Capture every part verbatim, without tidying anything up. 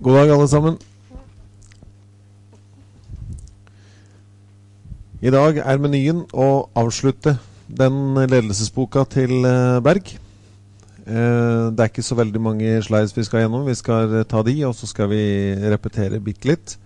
God dag alle sammen. I dag er menyen å avslutte den ledelsesboka til Berg. Det er ikke så veldig mange slides vi skal gjennom. Vi skal ta de, og så skal vi repetere bitte litt.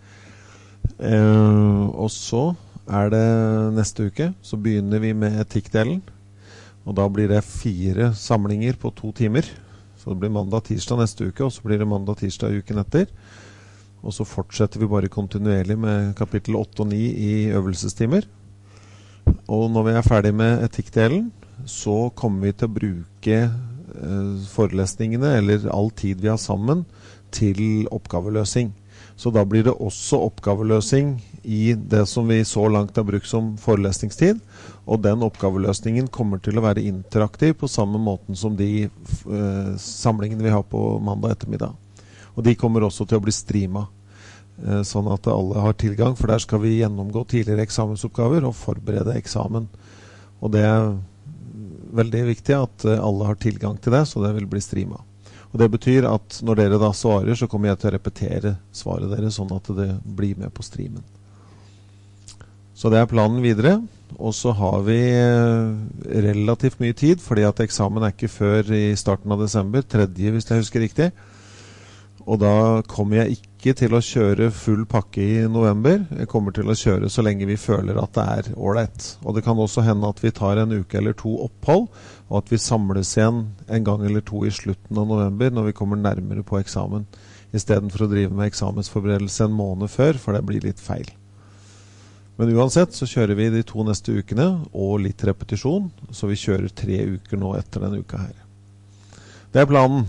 Og så er det neste uke, så begynner vi med etikkdelen. Og da blir det fire samlinger på to timer. Så det blir mandag-tirsdag neste uke, og så blir det mandag-tirsdag uken etter. Og så fortsetter vi bare kontinuerlig med kapittel åtte og ni i øvelsestimer. Og når vi er ferdig med etikkdelen, så kommer vi til å bruke eh, forelesningene, eller all tid vi har sammen, til oppgaveløsing. Så da blir det også oppgaveløsing i det som vi så langt har brukt som forelesningstid, og den oppgaveløsningen kommer til å være interaktiv på samme måten som de eh, samlingene vi har på mandag ettermiddag. Og de kommer også til å bli streamet, eh, sånn at alle har tilgang, for der skal vi gjennomgå tidligere eksamensoppgaver og forberede eksamen. Og det er veldig viktig at eh, alle har tilgang til det, så det vil bli streamet. Og det betyr at når dere da svarer, så kommer jeg til å repetere svaret deres, sånn at det blir med på streamen. Så det er planen videre, og så har vi relativt mye tid, fordi at eksamen er ikke før i starten av desember, tredje hvis jeg husker riktig. Og da kommer jeg ikke til å kjøre full pakke i november. Jeg kommer til å kjøre så lenge vi føler at det er ordentlig. Og det kan også hende at vi tar en uke eller to opphold, og at vi samles igjen en gang eller to i slutten av november når vi kommer nærmere på eksamen, i stedet for å drive med eksamensforberedelse en måned før, for det blir litt feil. Men uansett så kjører vi de to neste ukene, og litt repetisjon, så vi kjører tre uker nå etter denne uka her. Det er planen.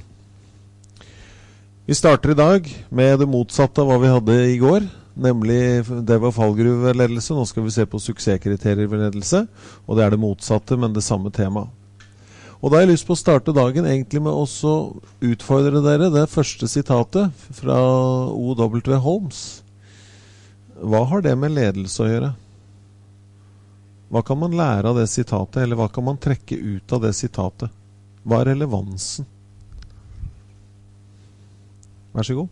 Vi starter i dag med det motsatte av hva vi hadde i går, nemlig det var fallgruveledelse. Nå skal vi se på suksesskriterier ved ledelse, og det er det motsatte, men det samme tema. Og da har jeg lyst på å starte dagen egentlig med å utfordre dere det første sitatet fra O W Holmes. Hva har det med ledelse å gjøre? Hva kan man lære av det sitatet, eller hva kan man trekke ut av det sitatet? Hva er relevansen? Vær så god.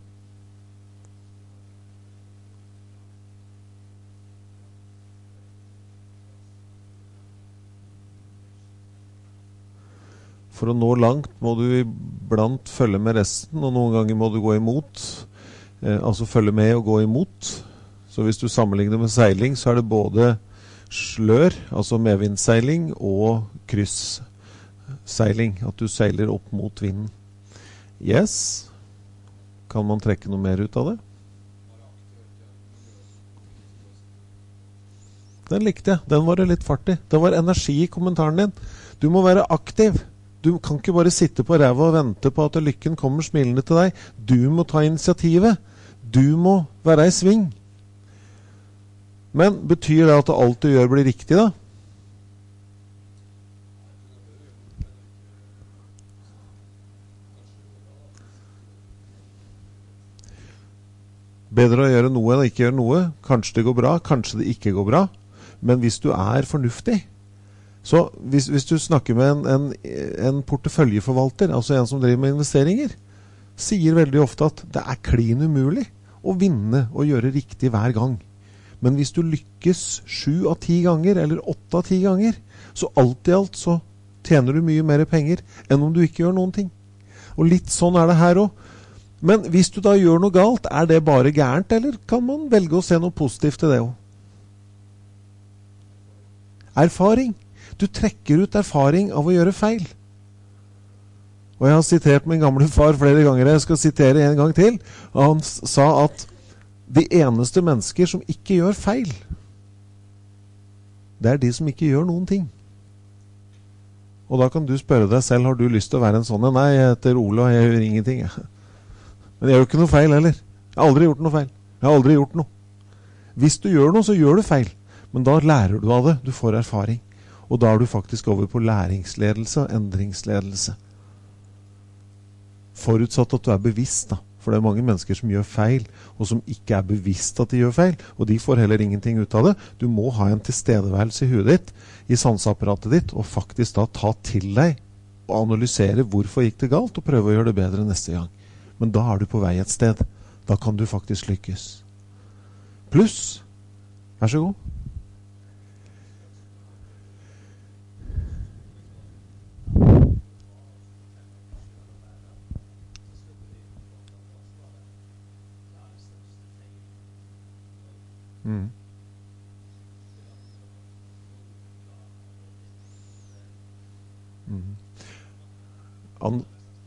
For å nå langt må du iblant følge med resten, og noen ganger må du gå imot. Eh, altså følge med og gå imot. Så hvis du sammenligner med seiling, så er det både slør, altså medvindseiling, og krysseiling. At du seiler opp mot vinden. Yes. Kan man trekke noe mer ut av det? Den likte jeg. Den var det litt fart i. Det var energi i kommentaren din. Du må være aktiv. Du kan ikke bare sitte på ræva og vente på at lykken kommer smilende til deg. Du må ta initiativet. Du må være i sving. Men betyr det at alt du gjør blir riktig da? Bedre å gjøre noe enn å ikke gjøre noe. Kanskje det går bra, kanskje det ikke går bra. Men hvis du er fornuftig, så hvis, hvis du snakker med en, en, en porteføljeforvalter, altså en som driver med investeringer, sier veldig ofte at det er klin umulig å vinne og gjøre riktig hver gang. Men hvis du lykkes sju av ti ganger, eller åtte av ti ganger, så alt i alt så tjener du mye mer penger enn om du ikke gjør noen ting. Og litt sånn er det her også. Men hvis du da gjør noe galt, er det bare gærent, eller kan man velge å se noe positivt til det også? Erfaring. Du trekker ut erfaring av å gjøre feil. Og jeg har sitert min gamle far flere ganger, jeg skal sitere en gang til, og han sa at de eneste mennesker som ikke gjør feil, det er de som ikke gjør noen ting. Og da kan du spørre deg selv, har du lyst til å være en sånn? Nei, jeg heter Ole, og jeg gjør ingenting. Men jeg gjør ikke noe feil heller. Jeg har aldri gjort noe feil. Jeg har aldri gjort noe. Hvis du gjør noe, så gjør du feil. Men da lærer du av det. Du får erfaring. Og da er du faktisk over på læringsledelse og endringsledelse. Forutsatt at du er bevisst da. For det er mange mennesker som gjør feil, og som ikke er bevisst at de gjør feil. Og de får heller ingenting ut av det. Du må ha en tilstedeværelse i huet ditt, i sanseapparatet ditt, og faktisk da ta til deg og analysere hvorfor gikk det galt, og prøve å gjøre det bedre neste gang. Men da er du på vei et sted. Da kan du faktisk lykkes. Pluss, vær så god. Mm. Mm. An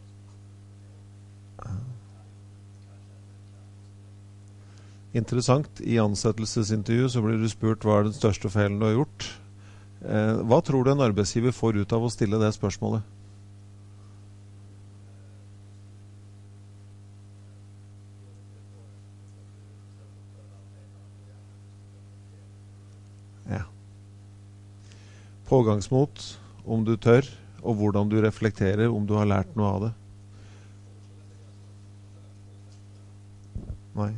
Interessant. I ansettelsesintervju så blir du spurt hva er den største feilen du har gjort. Eh, hva tror du en arbeidsgiver får ut av å stille det spørsmålet? Ja. Pågangsmot, om du tør, og hvordan du reflekterer, om du har lært noe av det. Nei.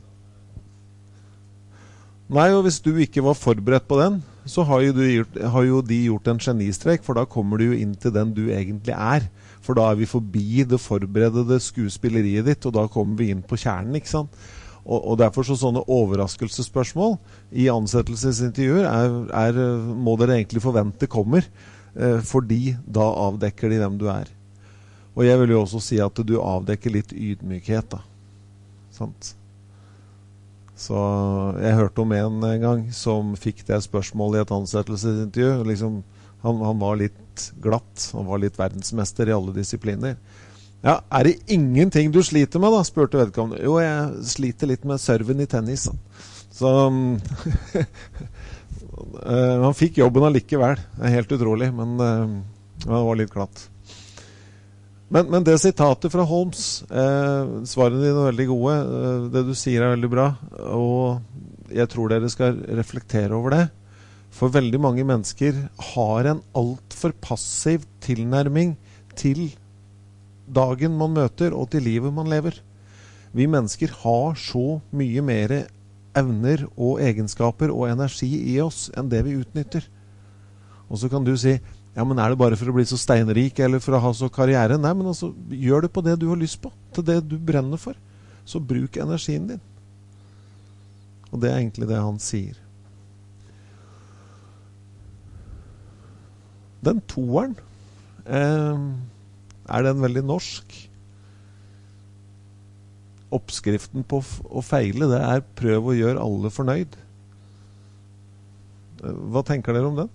Nei, og hvis du ikke var forberedt på den, så har jo, du gjort, har jo de gjort en genistrek, for da kommer du jo inn til den du egentlig er. For da er vi forbi det forberedede skuespilleriet ditt, og da kommer vi inn på kjernen, ikke sant? Og, og derfor så sånne overraskelsesspørsmål i ansettelsesintervjuer er, er, må dere egentlig forvente kommer, eh, fordi da avdekker de hvem du er. Og jeg vil jo også si at du avdekker litt ydmykhet da. Sant? Så jeg hørte om en, en gang som fikk det spørsmålet i et ansettelsesintervju. Liksom, han, han var litt glatt, han var litt verdensmester i alle disipliner. Ja, er det ingenting du sliter med da, spurte vedkommende. Jo, jeg sliter litt med serven i tennis. Så han fikk jobben allikevel. Det er helt utrolig, men uh, han var litt glatt. Men, men det sitatet fra Holmes, eh, svarene dine er veldig gode, eh, det du sier er veldig bra, og jeg tror dere skal reflektere over det. For veldig mange mennesker har en alt for passiv tilnærming til dagen man møter og til livet man lever. Vi mennesker har så mye mer evner og egenskaper og energi i oss enn det vi utnytter. Og så kan du si, ja, men er det bare for å bli så steinrik eller for å ha så karriere? Nei, men altså, gjør det på det du har lyst på, til det du brenner for. Så bruk energien din. Og det er egentlig det han sier. Den toeren, eh, er den veldig norsk? Oppskriften på å feile, det er prøv å gjøre alle fornøyd. Hva tenker dere om den?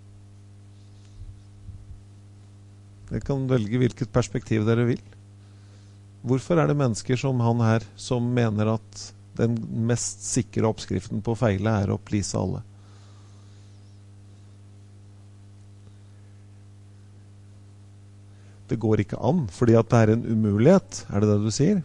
Dere kan velge hvilket perspektiv dere vil. Hvorfor er det mennesker som han her som mener at den mest sikre oppskriften på å feile er å please alle? Det går ikke an, fordi at det er en umulighet. Er det det du sier?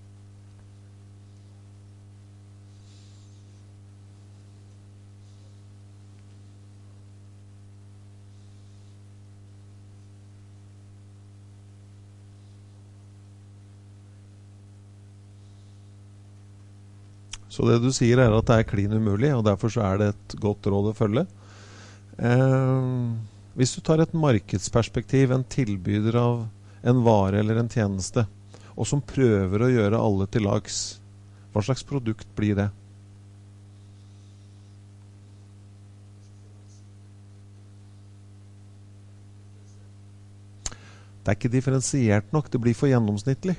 Så det du sier er at det er klin umulig, og derfor så er det et godt råd å følge. Eh, hvis du tar et markedsperspektiv, en tilbyder av en vare eller en tjeneste, og som prøver å gjøre alle til lags, hva slags produkt blir det? Det er ikke differensiert nok, det blir for gjennomsnittlig.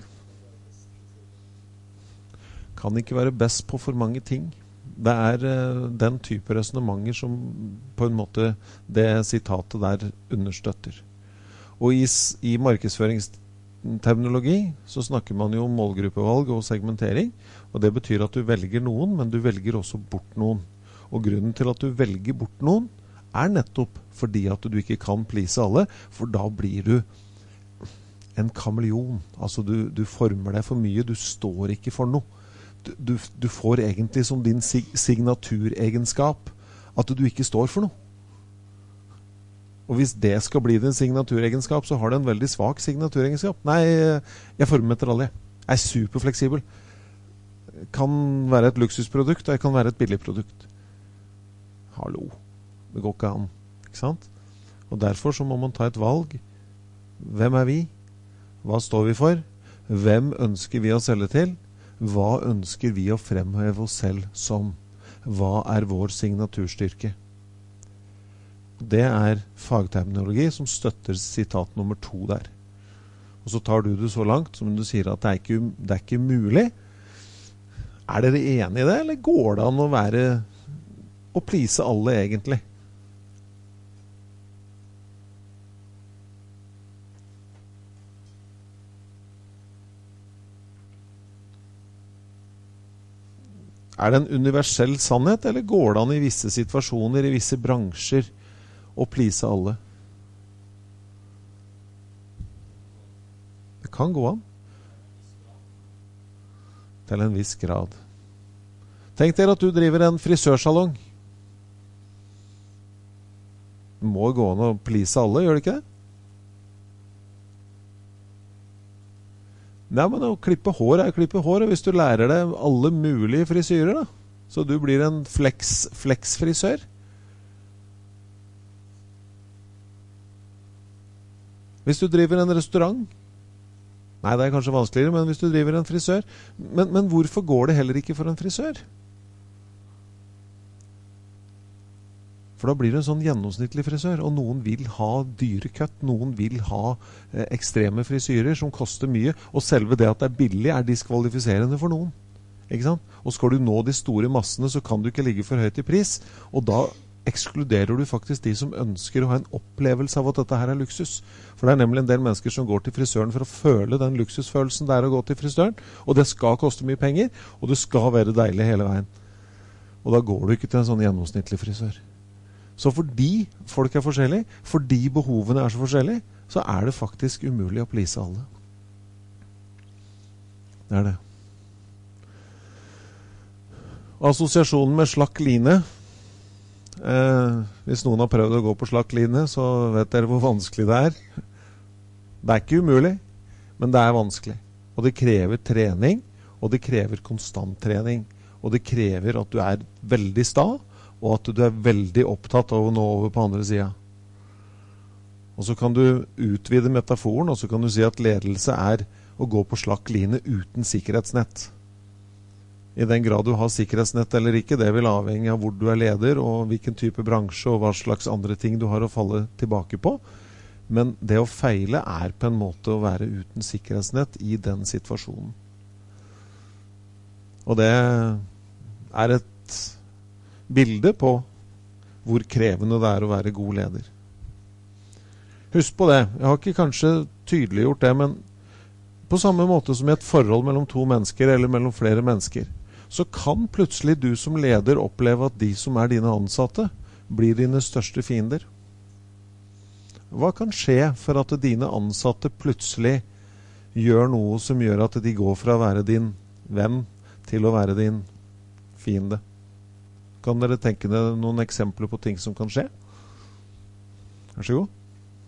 Kan ikke være best på for mange ting. Det er uh, den type resonementer som på en måte det sitatet der understøtter. Og i, i markedsføringsterminologi så snakker man jo om målgruppevalg og segmentering, og det betyr at du velger noen, men du velger også bort noen. Og grunnen til at du velger bort noen er nettopp fordi at du ikke kan please alle, for da blir du en kameleon. Altså du, du former deg for mye, du står ikke for noe. Du, du får egentlig som din sig signaturegenskap at du ikke står for noe. Og hvis det skal bli din signaturegenskap, så har det en veldig svak signaturegenskap. Nei, jeg former etter alle. Jeg er superfleksibel. Kan være et luksusprodukt, og jeg kan være et billig produkt. Hallo. Det går ikke an. Ikke sant? Og derfor så må man ta et valg. Hvem er vi? Hva står vi for? Hvem ønsker vi å selge til? Hva ønsker vi å fremheve oss selv som? Hva er vår signaturstyrke? Det er fagterminologi som støtter sitat nummer to der. Og så tar du det så langt som du sier at det er ikke, det er ikke mulig. Er dere enige i det, eller går det an å være å please alle egentlig? Er det en universell sannhet, eller går det an i visse situasjoner, i visse bransjer, å please alle? Det kan gå an. Til en viss grad. Tenk dere at du driver en frisørsalong. Det må gå an å please alle, gjør det ikke det? Nei, men å klippe hår er å klippe hår, og hvis du lærer deg alle mulige frisyrer, da, så du blir en flex, flex-frisør. Hvis du driver en restaurant, nei, det er kanskje vanskeligere, men hvis du driver en frisør, men, men hvorfor går det heller ikke for en frisør? For da blir det en sånn gjennomsnittlig frisør, og noen vil ha dyre kutt, noen vil ha eh, ekstreme frisyrer som koster mye, og selve det at det er billig er diskvalifiserende for noen. Ikke sant? Og skal du nå de store massene, så kan du ikke ligge for høyt i pris, og da ekskluderer du faktisk de som ønsker å ha en opplevelse av at dette her er luksus. For det er nemlig en del mennesker som går til frisøren for å føle den luksusfølelsen det er å gå til frisøren, og det skal koste mye penger, og det skal være deilig hele veien. Og da går du ikke til en sånn gjennomsnittlig frisør. Så fordi folk er forskjellige, fordi behovene er så forskjellige, så er det faktisk umulig å please alle. Det er det. Assosiasjonen med slakk line. Eh, hvis noen har prøvd å gå på slakk line, så vet dere hvor vanskelig det er. Det er ikke umulig, men det er vanskelig. Og det krever trening, og det krever konstant trening. Og det krever at du er veldig sta, og at du er veldig opptatt av å nå over på andre siden. Og så kan du utvide metaforen, og så kan du si at ledelse er å gå på slakk line uten sikkerhetsnett. I den grad du har sikkerhetsnett eller ikke, det vil avhenge av hvor du er leder, og hvilken type bransje, og hva slags andre ting du har å falle tilbake på. Men det å feile er på en måte å være uten sikkerhetsnett i den situasjonen. Og det er et bilde på hvor krevende det er å være god leder. Husk på det, jeg har ikke kanskje tydeliggjort det, men på samme måte som i et forhold mellom to mennesker eller mellom flere mennesker, så kan plutselig du som leder oppleve at de som er dine ansatte blir dine største fiender. Hva kan skje for at dine ansatte plutselig gjør noe som gjør at de går fra å være din venn til å være din fiende? Kan dere tenke dere noen eksempler på ting som kan skje? Vær så god.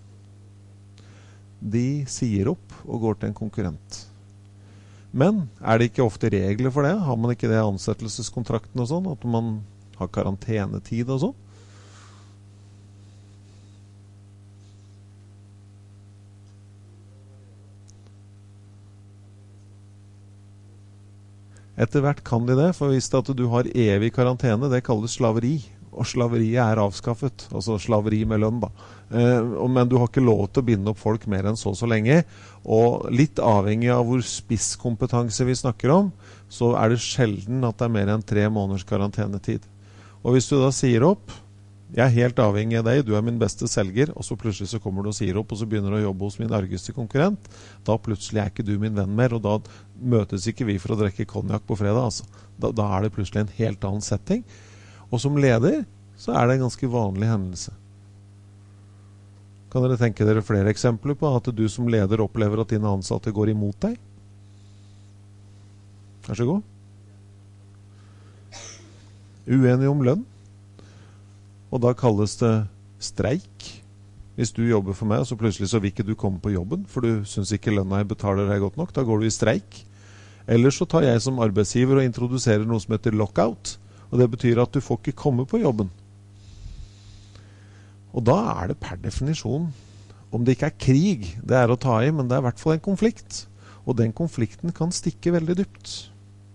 De sier opp og går til en konkurrent. Men er det ikke ofte regler for det? Har man ikke det i ansettelseskontrakten og sånn? At man har karantenetid og sånn? Etter hvert kan de det, for hvis at du har evig karantene, det kalles slaveri. Og slaveriet er avskaffet, altså slaveri med lønn da. Eh, men du har ikke lov til å binde opp folk mer enn så så lenge. Og litt avhengig av hvor spisskompetanse vi snakker om, så er det sjelden at det er mer enn tre måneders karantenetid. Og hvis du da sier opp, jeg er helt avhengig av deg, du er min beste selger, og så plutselig så kommer du og sier opp, og så begynner du å jobbe hos min argeste konkurrent, da plutselig er ikke du min venn mer, og da møtes ikke vi for å drikke konjakk på fredag, altså. Da, da er det plutselig en helt annen setting. Og som leder, så er det en ganske vanlig hendelse. Kan dere tenke dere flere eksempler på at du som leder opplever at dine ansatte går imot deg? Vær så god. Uenige om lønn. Og da kalles det streik. Hvis du jobber for meg, så plutselig så vil ikke du komme på jobben, for du synes ikke lønna jeg betaler deg godt nok, da går du i streik. Eller så tar jeg som arbeidsgiver og introduserer noe som heter lockout, og det betyr at du får ikke komme på jobben. Og da er det per definisjon, om det ikke er krig, det er å ta i, men det er i hvert fall en konflikt. Og den konflikten kan stikke veldig dypt.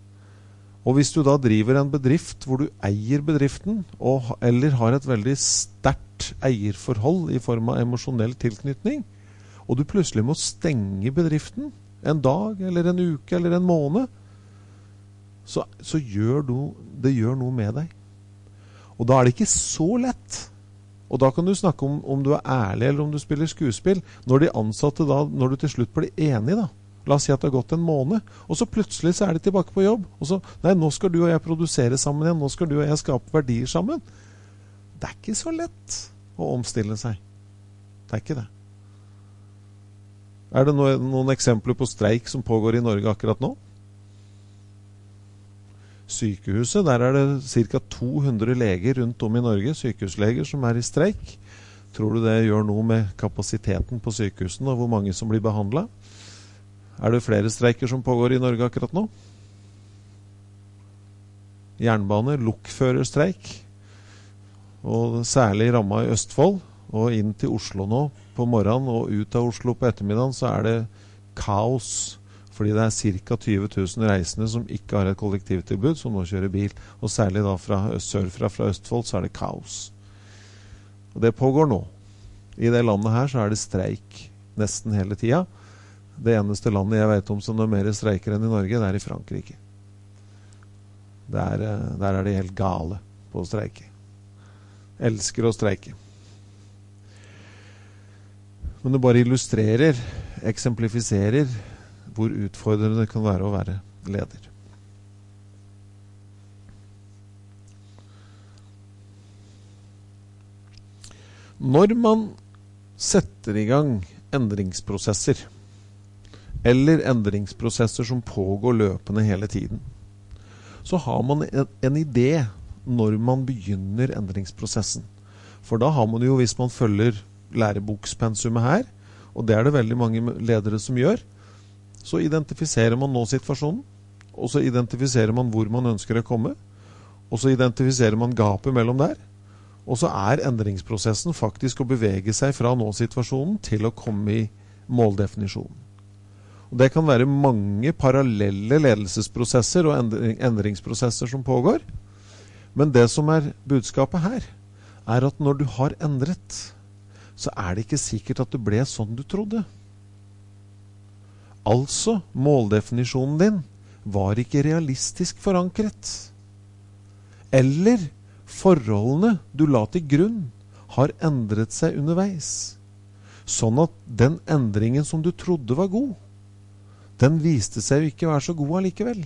Og hvis du da driver en bedrift hvor du eier bedriften, og, eller har et veldig sterkt eierforhold i form av emosjonell tilknytning, og du plutselig må stenge bedriften en dag, eller en uke, eller en måned, så, så gjør du, det gjør noe med deg. Og da er det ikke så lett. Og da kan du snakke om om du er ærlig eller om du spiller skuespill. Når de ansatte da, når du til slutt blir enig da, la oss si at det har gått en måned, og så plutselig så er de tilbake på jobb, og så, nei, nå skal du og jeg produsere sammen igjen, nå skal du og jeg skape verdier sammen. Det er ikke så lett å omstille seg. Det er ikke det. Er det noen, noen eksempler på streik som pågår i Norge akkurat nå? Sykehuset, der er det cirka to hundre leger rundt om i Norge, sykehusleger som er i streik. Tror du det gjør noe med kapasiteten på sykehusene og hvor mange som blir behandlet? Er det flere streiker som pågår i Norge akkurat nå? Jernbane, lokførerstreik, og særlig rammet i Østfold, og inn til Oslo nå på morgenen og ut av Oslo på ettermiddagen så er det kaos, fordi det er cirka tyve tusen reisende som ikke har et kollektivtilbud, som nå kjører bil, og særlig da fra sørfra fra Østfold så er det kaos. Og det pågår nå. I det landet her så er det streik nesten hele tida. Det eneste landet jeg vet om som er mer streiker enn i Norge, det er i Frankrike. Der, der er de helt gale på å streike. Elsker å streike. Men det bare illustrerer, eksemplifiserer hvor utfordrende det kan være å være leder. Når man setter i gang endringsprosesser, eller endringsprosesser som pågår løpende hele tiden, så har man en, en idé når man begynner endringsprosessen. For da har man jo, hvis man følger lærebokspensumet her, og det er det veldig mange ledere som gjør, så identifiserer man nå situasjonen, og så identifiserer man hvor man ønsker å komme, og så identifiserer man gapet mellom der, og så er endringsprosessen faktisk å bevege seg fra nå-situasjonen til å komme i måldefinisjonen. Og det kan være mange parallelle ledelsesprosesser og endringsprosesser som pågår, men det som er budskapet her, er at når du har endret, så er det ikke sikkert at det ble sånn du trodde. Altså, måldefinisjonen din var ikke realistisk forankret. Eller forholdene du la til grunn har endret seg underveis. Sånn at den endringen som du trodde var god, den viste seg jo ikke være så god allikevel.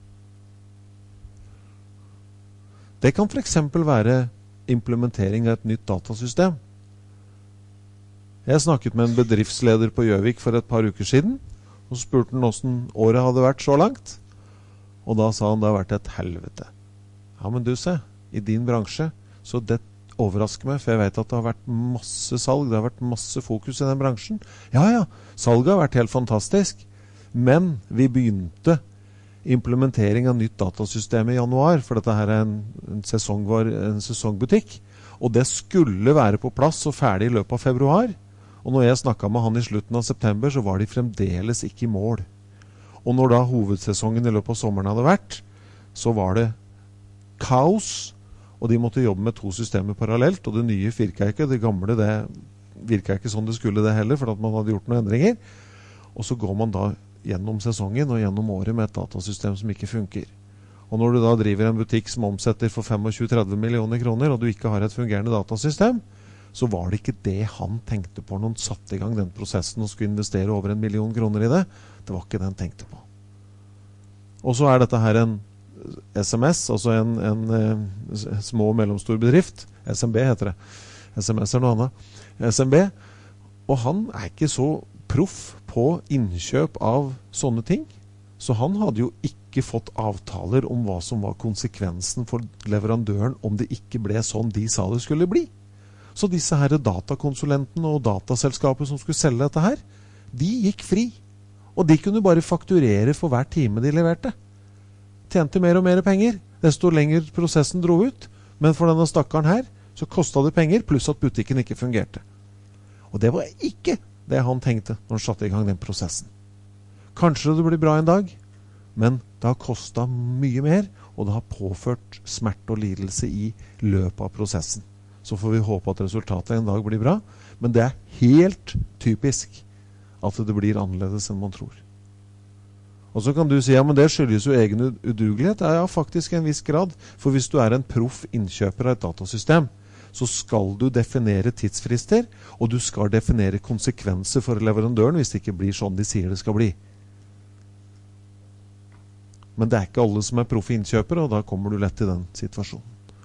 Det kan for eksempel være implementering av et nytt datasystem. Jeg snakket med en bedriftsleder på Gjøvik for et par uker siden, og spurte han hvordan året hadde vært så langt. Og da sa han det har vært et helvete. Ja, men du se, i din bransje, så det overrasker meg, for jeg vet at det har vært masse salg, det har vært masse fokus i den bransjen. Ja, ja, salget har vært helt fantastisk, men vi begynte implementering av nytt datasystem i januar, for dette her er en, en, sesongvar, en sesongbutikk, og det skulle være på plass og ferdig i løpet av februar. Og når jeg snakket med han i slutten av september, så var de fremdeles ikke i mål. Og når da hovedsesongen i løpet av sommeren hadde vært, så var det kaos, og de måtte jobbe med to systemer parallelt, og det nye virket ikke, det gamle det virket ikke sånn det skulle det heller, for at man hadde gjort noen endringer. Og så går man da gjennom sesongen og gjennom året med et datasystem som ikke funker. Og når du da driver en butikk som omsetter for tjuefem til tretti millioner kroner, og du ikke har et fungerende datasystem, så var det ikke det han tenkte på når han satte i gang den prosessen og skulle investere over en million kroner i det. Det var ikke det han tenkte på. Og så er dette her en S M S, altså en, en, en små og mellomstor bedrift. S M B heter det. S M S er noe annet. S M B. Og han er ikke så proff på innkjøp av sånne ting. Så han hadde jo ikke fått avtaler om hva som var konsekvensen for leverandøren om det ikke ble sånn de sa det skulle bli. Så disse her datakonsulentene og dataselskapet som skulle selge dette her, de gikk fri. Og de kunne bare fakturere for hver time de leverte. Tjente mer og mer penger, desto lenger prosessen dro ut. Men for denne stakkaren her, så kostet det penger, pluss at butikken ikke fungerte. Og det var ikke det han tenkte når han satte i gang den prosessen. Kanskje det blir bra en dag, men det har kostet mye mer, og det har påført smerte og lidelse i løpet av prosessen. Så får vi håpe at resultatet en dag blir bra, men det er helt typisk at det blir annerledes enn man tror. Og så kan du si, ja, men det skyldes jo egen udugelighet. Ja, faktisk en viss grad, for hvis du er en proff innkjøper av et datasystem, så skal du definere tidsfrister, og du skal definere konsekvenser for leverandøren hvis det ikke blir sånn de sier det skal bli. Men det er ikke alle som er proffe innkjøpere, og da kommer du lett i den situasjonen.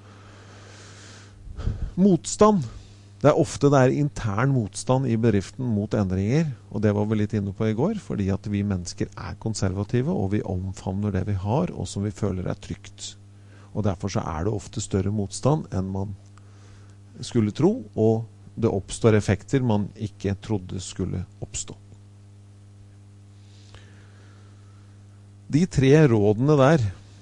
Motstand. Det er ofte det er intern motstand i bedriften mot endringer, og det var vi litt inne på i går, fordi at vi mennesker er konservative, og vi omfavner det vi har, og som vi føler er trygt. Og derfor så er det ofte større motstand enn man skulle tro, og det oppstår effekter man ikke trodde skulle oppstå. De tre rådene der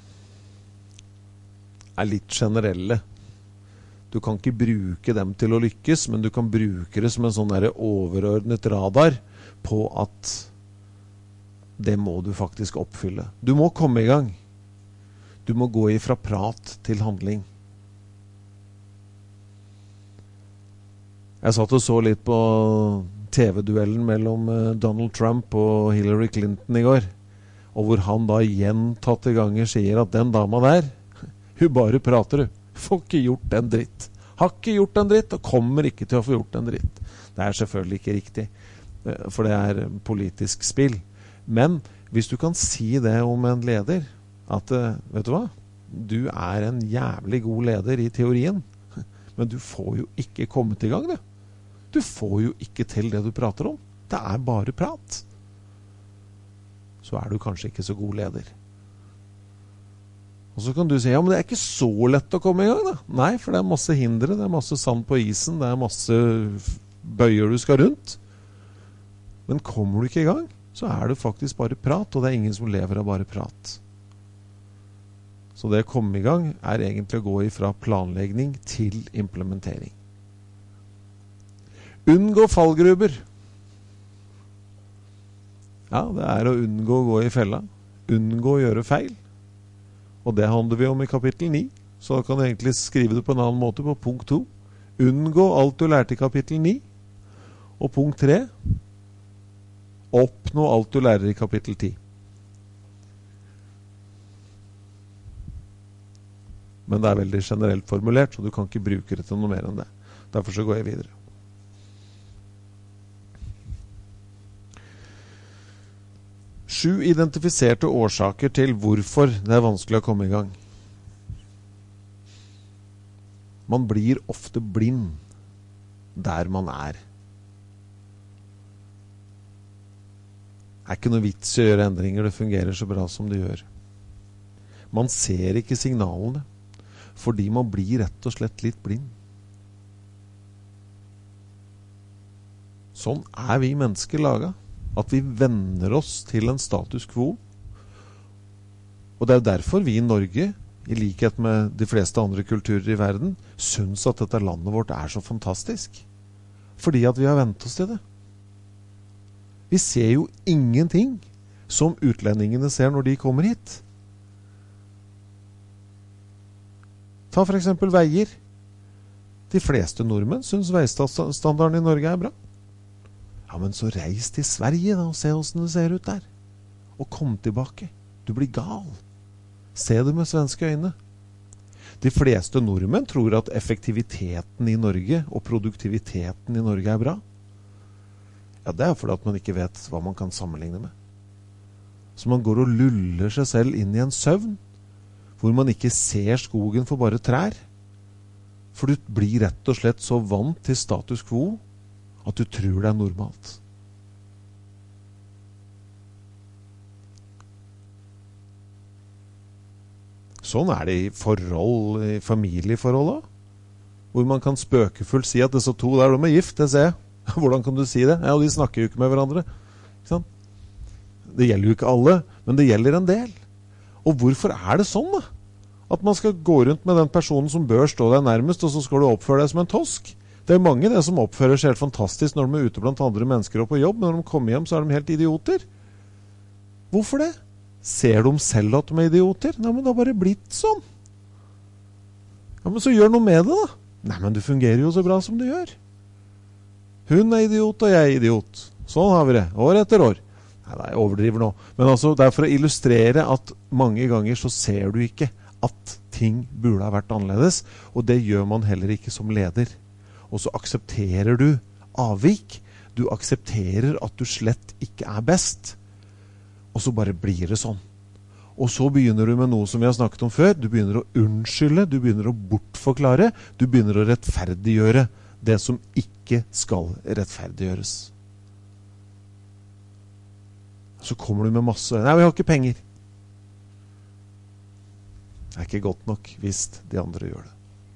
er litt generelle. Du kan ikke bruke dem til å lykkes, men du kan bruke det som en sånn der overordnet radar på at det må du faktisk oppfylle. Du må komme i gang. Du må gå ifra prat til handling. Jeg satt og så litt på T V-duellen mellom Donald Trump og Hillary Clinton i går, og hvor han da gjentatte ganger sier at den dama der, hun bare prater, hun. Får ikke gjort en dritt. Har ikke gjort en dritt, og kommer ikke til å få gjort en dritt. Det er selvfølgelig ikke riktig, for det er politisk spill. Men hvis du kan si det om en leder, at, vet du hva? Du er en jævlig god leder i teorien, men du får jo ikke kommet i gang, det. Du får jo ikke til det du prater om. Det er bare prat. Så er du kanskje ikke så god leder. Og så kan du si, ja, men det er ikke så lett å komme i gang da. Nei, for det er masse hindre, det er masse sand på isen, det er masse bøyer du skal rundt. Men kommer du ikke i gang, så er det faktisk bare prat, og det er ingen som lever av bare prat. Så det å komme i gang er egentlig å gå ifra planlegging til implementering. Unngå fallgruber. Ja, det er å unngå å gå i fella. Unngå å gjøre feil. Og det handler vi om i kapittel ni, så da kan du egentlig skrive det på en annen måte på punkt to. Unngå alt du lærte i kapittel ni. Og punkt tre. Oppnå alt du lærer i kapittel ti. Men det er veldig generelt formulert, så du kan ikke bruke det til noe mer enn det. Derfor så går jeg videre. Sju identifiserte årsaker til hvorfor det er vanskelig å komme i gang. Man blir ofte blind der man er. Det er ikke noe vits i å gjøre endringer, det fungerer så bra som det gjør. Man ser ikke signalene, fordi man blir rett og slett litt blind. Sånn er vi mennesker laget. At vi venner oss til en status quo. Og det er derfor vi i Norge, i likhet med de fleste andre kulturer i verden, synes at dette landet vårt er så fantastisk. Fordi at vi har vent oss til det. Vi ser jo ingenting som utlendingene ser når de kommer hit. Ta for eksempel veier. De fleste nordmenn synes veistandarden i Norge er bra. Ja, men så reis til Sverige da, og se hvordan det ser ut der. Og kom tilbake. Du blir gal. Se det med svenske øyne. De fleste nordmenn tror at effektiviteten i Norge og produktiviteten i Norge er bra. Ja, det er fordi at man ikke vet hva man kan sammenligne med. Så man går og luller seg selv inn i en søvn, hvor man ikke ser skogen for bare trær. For du blir rett og slett så vant til status quo, at du tror det er normalt. Sånn er det i forhold, i familieforhold også, hvor man kan spøkefullt si at disse to der, de er gift, det ser jeg. Hvordan kan du si det? Ja, de snakker jo ikke med hverandre. Ikke sant? Det gjelder jo ikke alle, men det gjelder en del. Og hvorfor er det sånn da? At man skal gå rundt med den personen som bør stå deg nærmest, og så skal du oppføre deg som en tosk? Det er mange det som oppfører seg helt fantastisk når de er ute blant andre mennesker og på jobb, men når de kommer hjem så er de helt idioter. Hvorfor det? Ser de selv at de er idioter? Nei, men det har bare blitt sånn. Ja, men så gjør noe med det da. Nei, men du fungerer jo så bra som du gjør. Hun er idiot, og jeg er idiot. Sånn har vi det, år etter år. Nei, nei, jeg overdriver nå. Men altså, det er for å illustrere at mange ganger så ser du ikke at ting burde ha vært annerledes, og det gjør man heller ikke som leder. Og så aksepterer du avvik. Du aksepterer at du slett ikke er best. Og så bare blir det sånn. Og så begynner du med noe som vi har snakket om før. Du begynner å unnskylde, du begynner å bortforklare, du begynner å rettferdiggjøre det som ikke skal rettferdiggjøres. Så kommer du med masse, nei, vi har ikke penger. Det er ikke godt nok hvis de andre gjør det.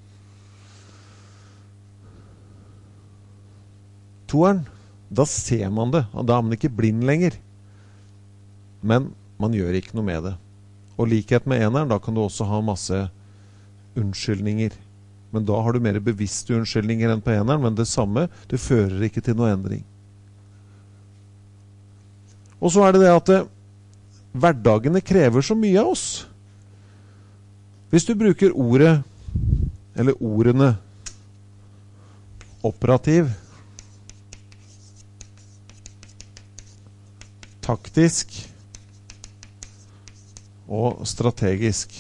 Toeren, da ser man det, da er man ikke blind lenger. Men man gjør ikke noe med det. Og likhet med eneren, da kan du også ha masse unnskyldninger. Men da har du mer bevisste unnskyldninger enn på eneren, men det samme, det fører ikke til noe endring. Og så er det det at det, hverdagene krever så mye av oss. Hvis du bruker ordet, eller ordene, operativ, taktisk og strategisk,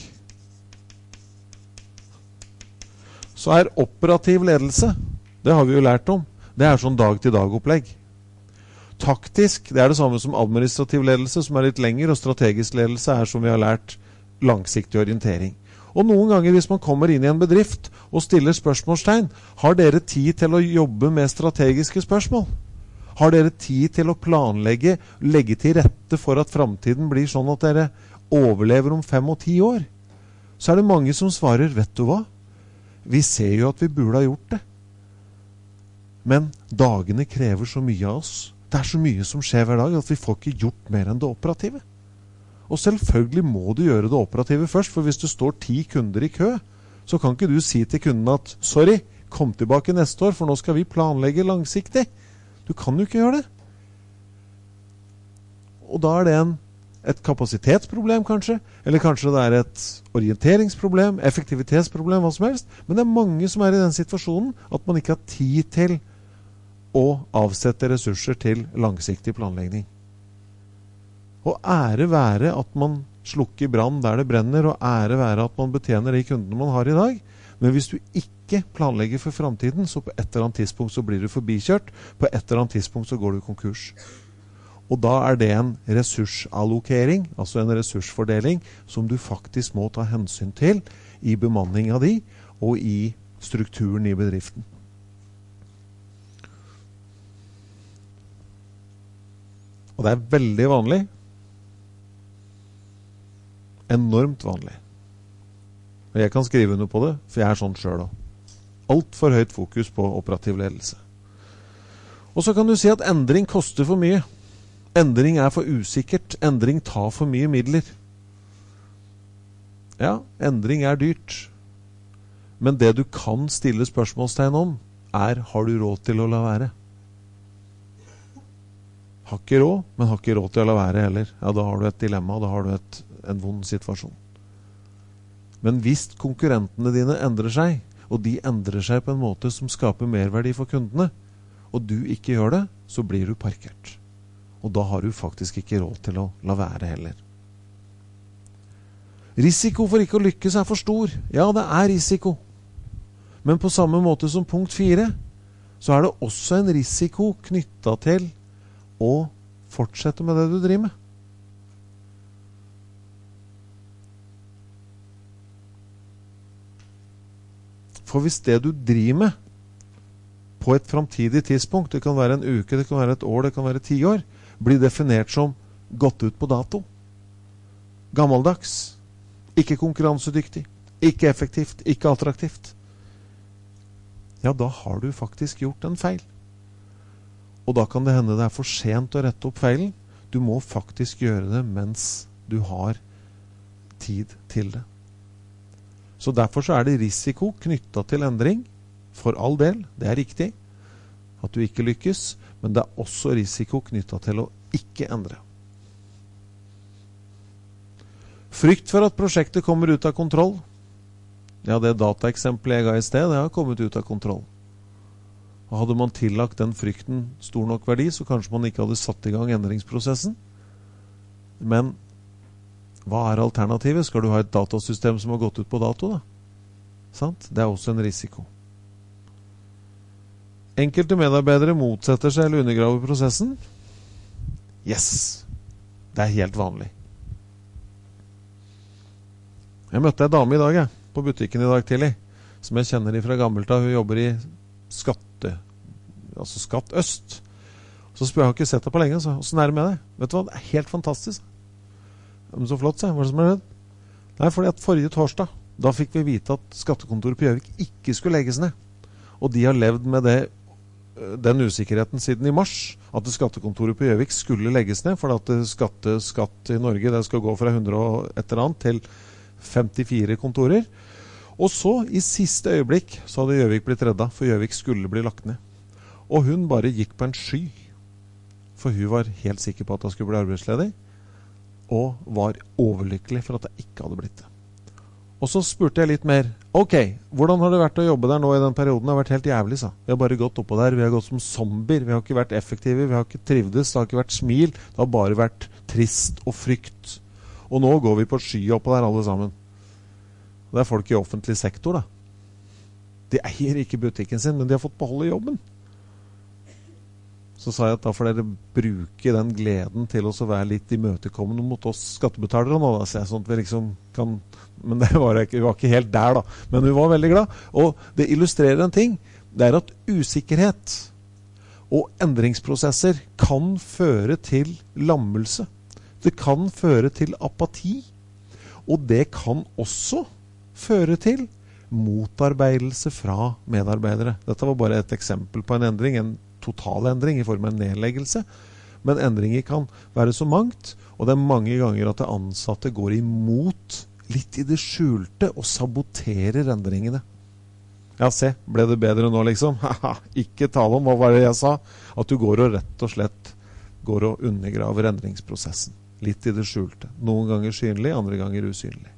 så er operativ ledelse, det har vi jo lært om, det er sånn dag-til-dag-opplegg. Taktisk, det er det samme som administrativ ledelse, som er litt lengre, og strategisk ledelse er som vi har lært langsiktig orientering. Og noen ganger hvis man kommer inn i en bedrift og stiller spørsmålstegn, har dere tid til å jobbe med strategiske spørsmål? Har dere tid til å planlegge, legge til rette for at fremtiden blir sånn at dere overlever om fem og ti år? Så er det mange som svarer, vet du hva? Vi ser jo at vi burde ha gjort det. Men dagene krever så mye av oss. Det er så mye som skjer hver dag at vi får ikke gjort mer enn det operative. Og selvfølgelig må du gjøre det operative først, for hvis det står ti kunder i kø, så kan ikke du si til kunden at, sorry, kom tilbake neste år, for nå skal vi planlegge langsiktig. Du kan jo ikke gjøre det. Og da er det en, et kapasitetsproblem kanskje, eller kanskje det er et orienteringsproblem, effektivitetsproblem, hva som helst. Men det er mange som er i den situasjonen at man ikke har tid til å avsette ressurser til langsiktig planlegging. Og ære være at man slukker brann der det brenner, og ære være at man betjener de kundene man har i dag. Men hvis du ikke planlegger for fremtiden, så på et eller annet tidspunkt så blir du forbikjørt, på et eller annet tidspunkt så går du konkurs. Og da er det en ressursallokering, altså en ressursfordeling, som du faktisk må ta hensyn til i bemanningen di, og i strukturen i bedriften. Og det er veldig vanlig, enormt vanlig. Og jeg kan skrive under på det, for jeg er sånn selv også. Alt for høyt fokus på operativ ledelse. Og så kan du si at endring koster for mye. Endring er for usikkert. Endring tar for mye midler. Ja, endring er dyrt. Men det du kan stille spørsmålstegn om, er, har du råd til å la være? Har ikke råd, men har ikke råd til å la være heller. Ja, da har du et dilemma, da har du et, en vond situasjon. Men hvis konkurrentene dine endrer seg, og de endrer seg på en måte som skaper merverdi for kundene, og du ikke gjør det, så blir du parkert. Og da har du faktisk ikke råd til å la være heller. Risiko for ikke å lykkes er for stor. Ja, det er risiko. Men på samme måte som punkt fire, så er det også en risiko knyttet til å fortsette med det du driver med. For hvis det du driver med på et fremtidig tidspunkt, det kan være en uke, det kan være et år, det kan være ti år, blir definert som gått ut på dato. Gammeldags, ikke konkurransedyktig, ikke effektivt, ikke attraktivt. Ja, da har du faktisk gjort en feil. Og da kan det hende det er for sent å rette opp feilen. Du må faktisk gjøre det mens du har tid til det. Så derfor så er det risiko knyttet til endring, for all del, det er riktig, at du ikke lykkes, men det er også risiko knyttet til å ikke endre. Frykt for at prosjektet kommer ut av kontroll. Ja, det dataeksempelet jeg ga i sted, det har kommet ut av kontroll. Og hadde man tillagt den frykten stor nok verdi, så kanskje man ikke hadde satt i gang endringsprosessen. Men hva er alternativet? Skal du ha et datasystem som har gått ut på dato, da? Sant? Det er også en risiko. Enkelte medarbeidere motsetter seg eller undergraver prosessen. Yes! Det er helt vanlig. Jeg møtte en dame i dag, jeg, på butikken i dag tidlig, som jeg kjenner ifra gammelt av. Hun jobber i skatte, altså Skatt Øst. Så spør jeg, jeg har ikke sett deg på lenge, så hvordan er det med deg? Vet du hva, det er helt fantastisk. Men så flott, så. Hva er det som er det? Nei, fordi at forrige torsdag, da fikk vi vite at skattekontoret på Gjøvik ikke skulle legges ned. Og de har levd med det, den usikkerheten siden i mars, at skattekontoret på Gjøvik skulle legges ned, for at skatte, skatt i Norge, det skal gå fra hundre og et eller annet til femtifire kontorer. Og så, i siste øyeblikk, så hadde Gjøvik blitt redda, for Gjøvik skulle bli lagt ned. Og hun bare gikk på en sky, for hun var helt sikker på at hun skulle bli arbeidsledig, og var overlykkelig for at det ikke hadde blitt det. Og så spurte jeg litt mer, ok, hvordan har det vært å jobbe der nå i den perioden? Det har vært helt jævlig, sa. Vi har bare gått oppå der, vi har gått som zombier, vi har ikke vært effektive, vi har ikke trivdes, det har ikke vært smil, det har bare vært trist og frykt. Og nå går vi på sky oppå der alle sammen. Det er folk i offentlig sektor, da. De eier ikke butikken sin, men de har fått beholde jobben. Så sa jeg at da får dere bruke den gleden til å være litt imøtekommende mot oss skattebetalere nå, da, så jeg sånn at vi liksom kan, men det var, ikke, vi var ikke helt der da, men vi var veldig glad, og det illustrerer en ting, det er at usikkerhet og endringsprosesser kan føre til lammelse, det kan føre til apati, og det kan også føre til motarbeidelse fra medarbeidere. Dette var bare et eksempel på en endring, en total endring i form av en nedleggelse, men endringer kan være så mangt, og det er mange ganger at det ansatte går imot litt i det skjulte og saboterer endringene. Ja, se, ble det bedre nå liksom? Haha, ikke tale om, hva var det jeg sa? At du går og rett og slett går og undergraver endringsprosessen. Litt i det skjulte. Noen ganger synlig, andre ganger usynlig.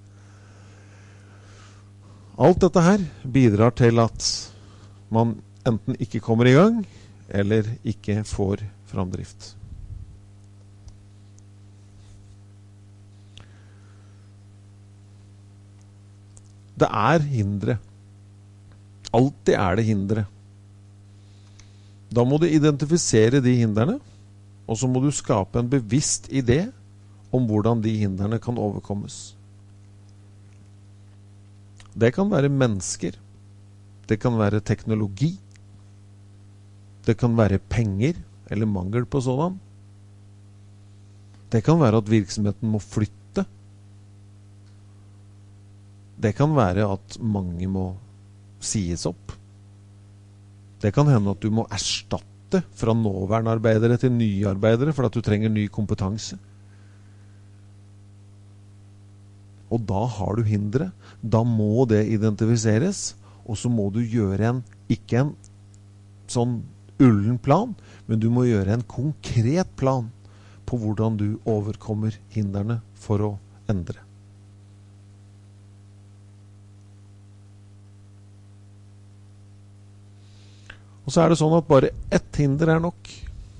Alt dette her bidrar til at man enten ikke kommer i gang, eller ikke får framdrift. Det er hindre. Alltid er det hindre. Da må du identifisere de hindrene, og så må du skape en bevisst idé om hvordan de hindrene kan overkommes. Det kan være mennesker, det kan være teknologi, det kan være penger eller mangel på sådan. Det kan være at virksomheten må flytte. Det kan være at mange må sies opp. Det kan hende at du må erstatte fra nåværende arbeidere til nye arbeidere for at du trenger ny kompetanse. Og da har du hindre. Da må det identifiseres, og så må du gjøre en, ikke en sånn ullen plan, men du må gjøre en konkret plan på hvordan du overkommer hindrene for å endre. Og så er det sånn at bare ett hinder er nok.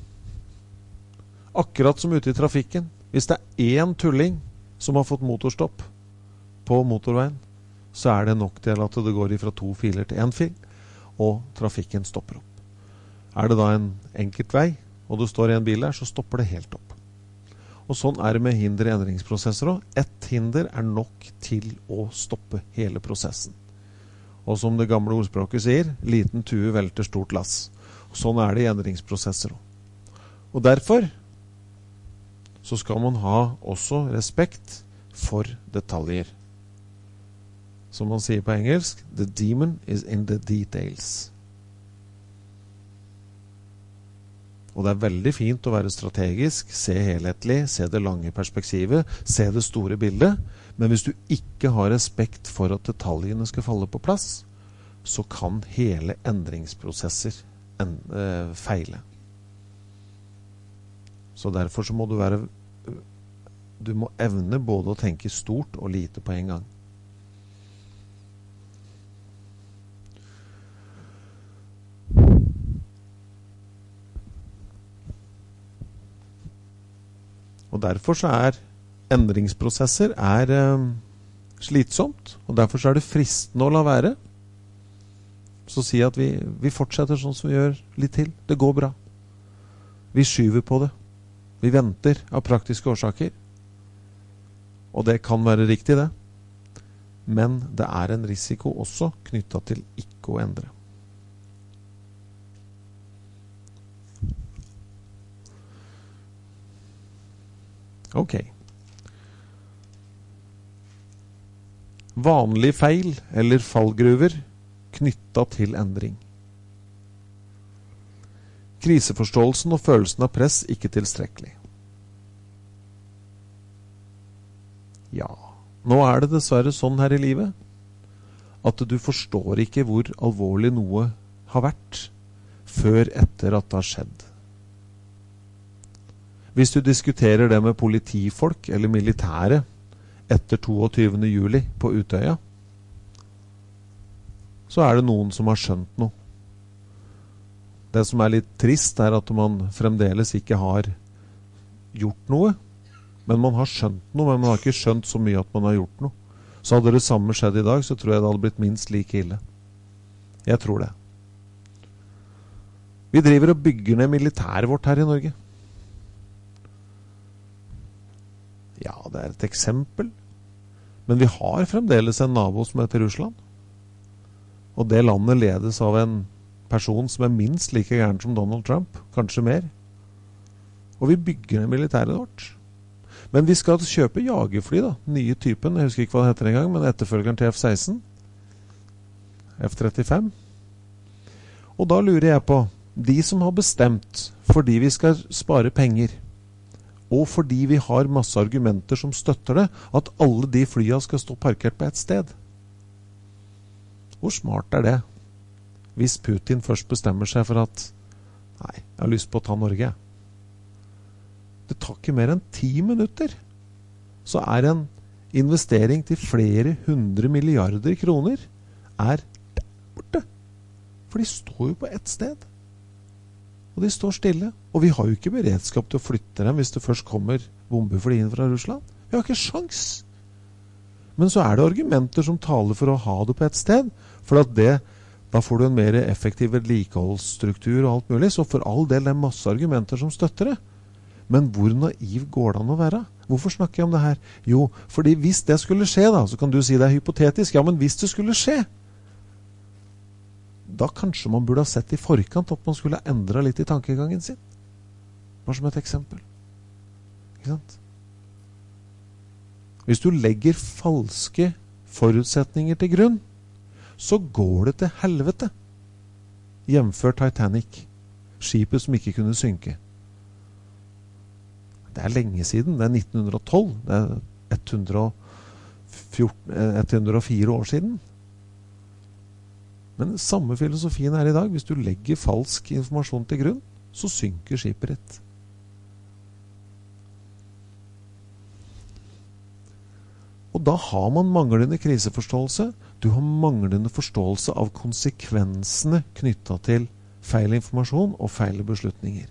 Akkurat som ute i trafikken. Hvis det er én tulling som har fått motorstopp på motorveien, så er det nok til at det går fra to filer til en fil, og trafikken stopper opp. Er det da en enkelt vei, og det står en bil der, så stopper det helt opp. Og sånn er det med hinder i endringsprosesser også. Ett hinder er nok til å stoppe hele prosessen. Og som det gamle ordspråket sier, liten tue velter stort lass. Og sånn er det i endringsprosesser også. Og derfor så skal man ha også respekt for detaljer. Som man sier på engelsk, the demon is in the details. Og det er veldig fint å være strategisk, se helhetlig, se det lange perspektivet, se det store bildet, men hvis du ikke har respekt for at detaljene skal falle på plass, så kan hele endringsprosesser en, eh, feile. Så derfor så må du være du må evne både å tenke stort og lite på en gang. Og derfor så er endringsprosesser er eh, slitsomt, og derfor så er det fristende å la være. Så si at vi, vi fortsetter sånn som vi gjør litt til. Det går bra. Vi skyver på det. Vi venter av praktiske årsaker. Og det kan være riktig det. Men det er en risiko også knyttet til ikke å endre. Ok. Vanlige feil eller fallgruver knyttet til endring. Kriseforståelsen og følelsen av press ikke tilstrekkelig. Ja, nå er det dessverre sånn her i livet at du forstår ikke hvor alvorlig noe har vært før etter at det har skjedd. Hvis du diskuterer det med politifolk eller militære etter tjueto juli på Utøya, så er det noen som har skjønt noe. Det som er litt trist er at man fremdeles ikke har gjort noe, men man har skjønt noe, men man har ikke skjønt så mye at man har gjort noe. Så hadde det samme skjedd i dag, så tror jeg det hadde blitt minst like ille. Jeg tror det. Vi driver og bygger ned militæret vårt her i Norge. Ja, det er et eksempel. Men vi har fremdeles en nabo som heter Russland. Og det landet ledes av en person som er minst like gæren som Donald Trump, kanskje mer. Og vi bygger ned militæret vårt. Men vi skal kjøpe jagerfly da, nye typen, jeg husker ikke hva det heter en gang, men etterfølgeren til F seksten, F trettifem. Og da lurer jeg på, de som har bestemt, fordi vi skal spare penger, og fordi vi har masse argumenter som støtter det, at alle de flyene skal stå parkert på et sted. Hvor smart er det? Hvis Putin først bestemmer seg for at nei, jeg har lyst på å ta Norge. Det tar ikke mer enn ti minutter. Så er en investering til flere hundre milliarder kroner er der borte. For de står jo på ett sted. Og de står stille. Og vi har jo ikke beredskap til å flytte dem hvis det først kommer bombefly inn fra Russland. Vi har ikke sjans. Men så er det argumenter som taler for å ha det på et sted, for at det, da får du en mer effektiv vedlikeholdsstruktur og alt mulig, så for all del det er masse argumenter som støtter det. Men hvor naiv går det an å være? Hvorfor snakker jeg om det her? Jo, fordi hvis det skulle skje da, så kan du si det er hypotetisk, ja, men hvis det skulle skje, da kanskje man burde ha sett i forkant at man skulle ha endret litt i tankegangen sin. Bare som et eksempel. Ikke sant? Hvis du legger falske forutsetninger til grunn, så går det til helvete. Jevnfør Titanic, skipet som ikke kunne synke. Det er lenge siden, det er nitten hundre og tolv, det er ett hundre og fjorten, ett hundre og fire år siden. Men samme filosofien er i dag. Hvis du legger falsk informasjon til grunn, så synker skipet ditt. Og da har man manglende kriseforståelse. Du har manglende forståelse av konsekvensene knyttet til feil informasjon og feil beslutninger.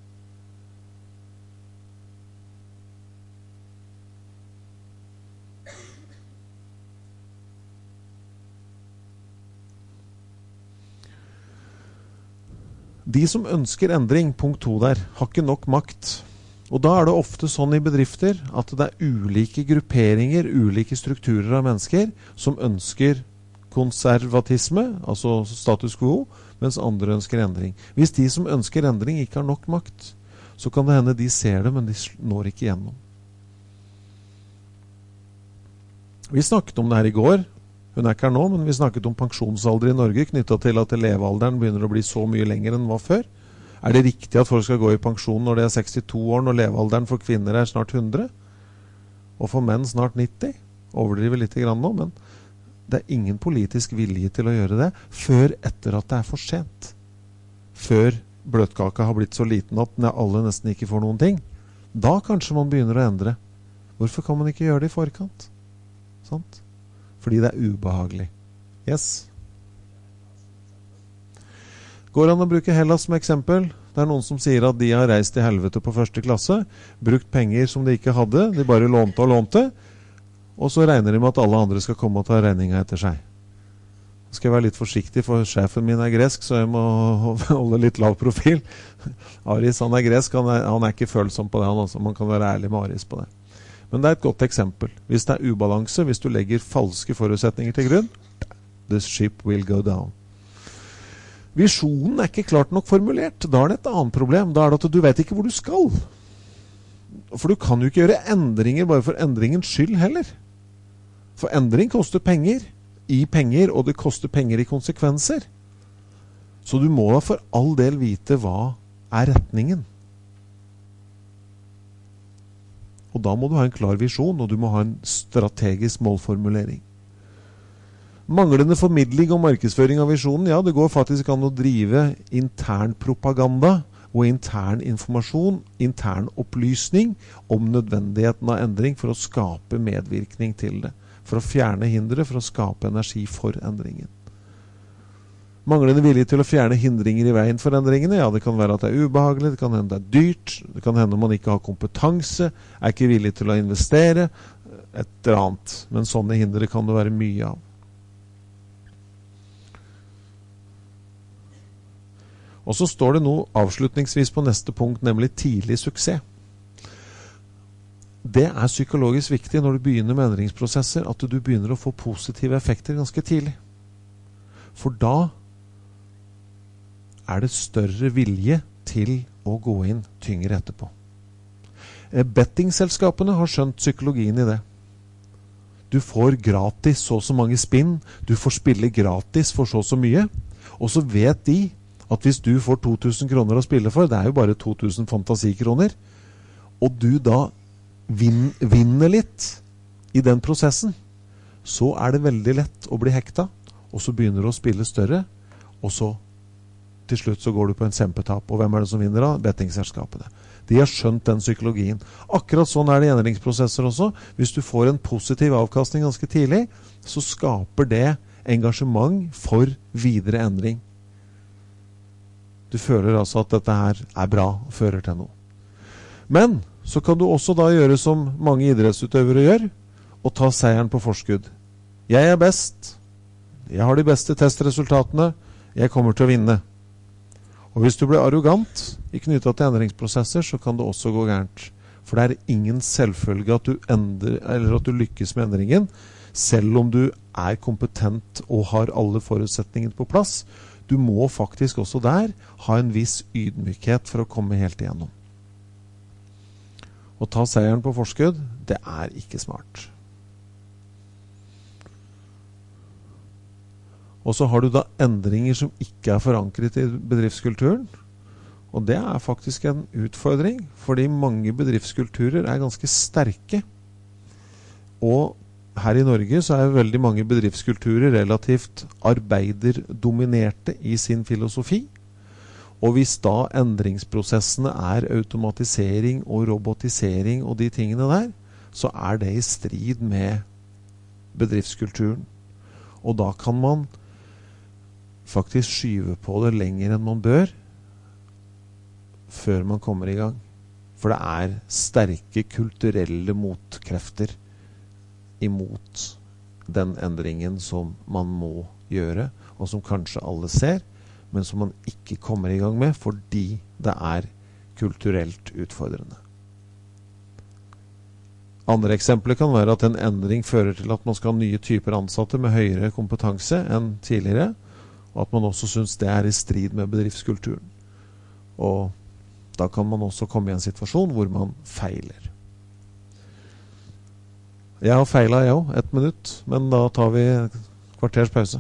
De som ønsker endring, punkt to der, har ikke nok makt. Og da er det ofte sånn i bedrifter at det er ulike grupperinger, ulike strukturer av mennesker som ønsker konservatisme, altså status quo, mens andre ønsker endring. Hvis de som ønsker endring ikke har nok makt, så kan det hende de ser det, men de når ikke gjennom. Vi snakket om det her i går. Hun er ikke her nå, men vi snakket om pensjonsalder i Norge knyttet til at levealderen begynner å bli så mye lenger enn den var før. Er det riktig at folk skal gå i pensjon når de er sekstito år, når levealderen for kvinner er snart hundre? Og for menn snart nitti? Overdriver litt grann nå, men det er ingen politisk vilje til å gjøre det før etter at det er for sent. Før bløtkaka har blitt så liten at alle nesten ikke får noen ting. Da kanskje man begynner å endre. Hvorfor kan man ikke gjøre det i forkant? Sant? Fordi det er ubehagelig. Yes. Går an å bruke Hellas som eksempel? Det er noen som sier at de har reist til helvete på første klasse, brukt penger som de ikke hadde, de bare lånte og lånte, og så regner de med at alle andre skal komme og ta regningen etter seg. Nå skal jeg være litt forsiktig, for sjefen min er gresk, så jeg må holde litt lav profil. Aris, han er gresk, han er, han er ikke følsom på det, han også. Man kan være ærlig med Aris på det. Men det er et godt eksempel. Hvis det er ubalanse, hvis du legger falske forutsetninger til grunn, the ship will go down. Visjonen er ikke klart nok formulert. Da er det et annet problem. Da er det at du vet ikke hvor du skal. For du kan jo ikke gjøre endringer bare for endringens skyld heller. For endring koster penger i penger, og det koster penger i konsekvenser. Så du må da for all del vite hva er retningen. Og da må du ha en klar visjon, og du må ha en strategisk målformulering. Manglende formidling og markedsføring av visjonen, ja, det går faktisk an å drive intern propaganda og intern informasjon, intern opplysning om nødvendigheten av endring for å skape medvirkning til det, for å fjerne hindre, for å skape energi for endringen. Manglende vilje til å fjerne hindringer i veien for endringene, ja, det kan være at det er ubehagelig, det kan hende det er dyrt, det kan hende man ikke har kompetanse, er ikke villig til å investere, et eller annet. Men sånne hindre kan det være mye av. Og så står det noe avslutningsvis på neste punkt, nemlig tidlig suksess. Det er psykologisk viktig når du begynner med endringsprosesser, at du begynner å få positive effekter ganske tidlig. For da er det større vilje til å gå inn tyngre etterpå. Bettingselskapene har skjønt psykologien i det. Du får gratis så og så mange spinn, du får spille gratis for så og så mye, og så vet de at hvis du får to tusen kroner å spille for, det er jo bare to tusen fantasikroner, og du da vin, vinner litt i den prosessen, så er det veldig lett å bli hekta, og så begynner du å spille større, og så til slutt så går du på en kjempetap. Og hvem er det som vinner da? Bettingselskapene. De har skjønt den psykologien. Akkurat sånn er det i endringsprosesser også. Hvis du får en positiv avkastning ganske tidlig, så skaper det engasjement for videre endring. Du føler altså at dette her er bra og fører til noe. Men så kan du også da gjøre som mange idrettsutøvere gjør, og ta seieren på forskudd. Jeg er best, jeg har de beste testresultatene, jeg kommer til å vinne. Og hvis du blir arrogant i knyttet til endringsprosesser, så kan det også gå gærent. For det er ingen selvfølge at du, endrer, eller at du lykkes med endringen, selv om du er kompetent og har alle forutsetningene på plass. Du må faktisk også der ha en viss ydmykhet for å komme helt igjennom. Å ta seieren på forskudd, det er ikke smart. Og så har du da endringer som ikke er forankret i bedriftskulturen. Og det er faktisk en utfordring, fordi mange bedriftskulturer er ganske sterke. Og her i Norge så er veldig mange bedriftskulturer relativt arbeiderdominerte i sin filosofi. Og hvis da endringsprosessene er automatisering og robotisering og de tingene der, så er det i strid med bedriftskulturen. Og da kan man faktisk skyve på det lenger enn man bør, før man kommer i gang. For det er sterke kulturelle motkrefter imot den endringen som man må gjøre, og som kanskje alle ser, men som man ikke kommer i gang med fordi det er kulturelt utfordrende. Andre eksempler kan være at en endring fører til at man skal ha nye typer ansatte med høyere kompetanse enn tidligere, og at man også synes det er i strid med bedriftskulturen. Og da kan man også komme i en situasjon hvor man feiler. Jeg har feilet, jeg også, ett minutt, men da tar vi kvarters pause.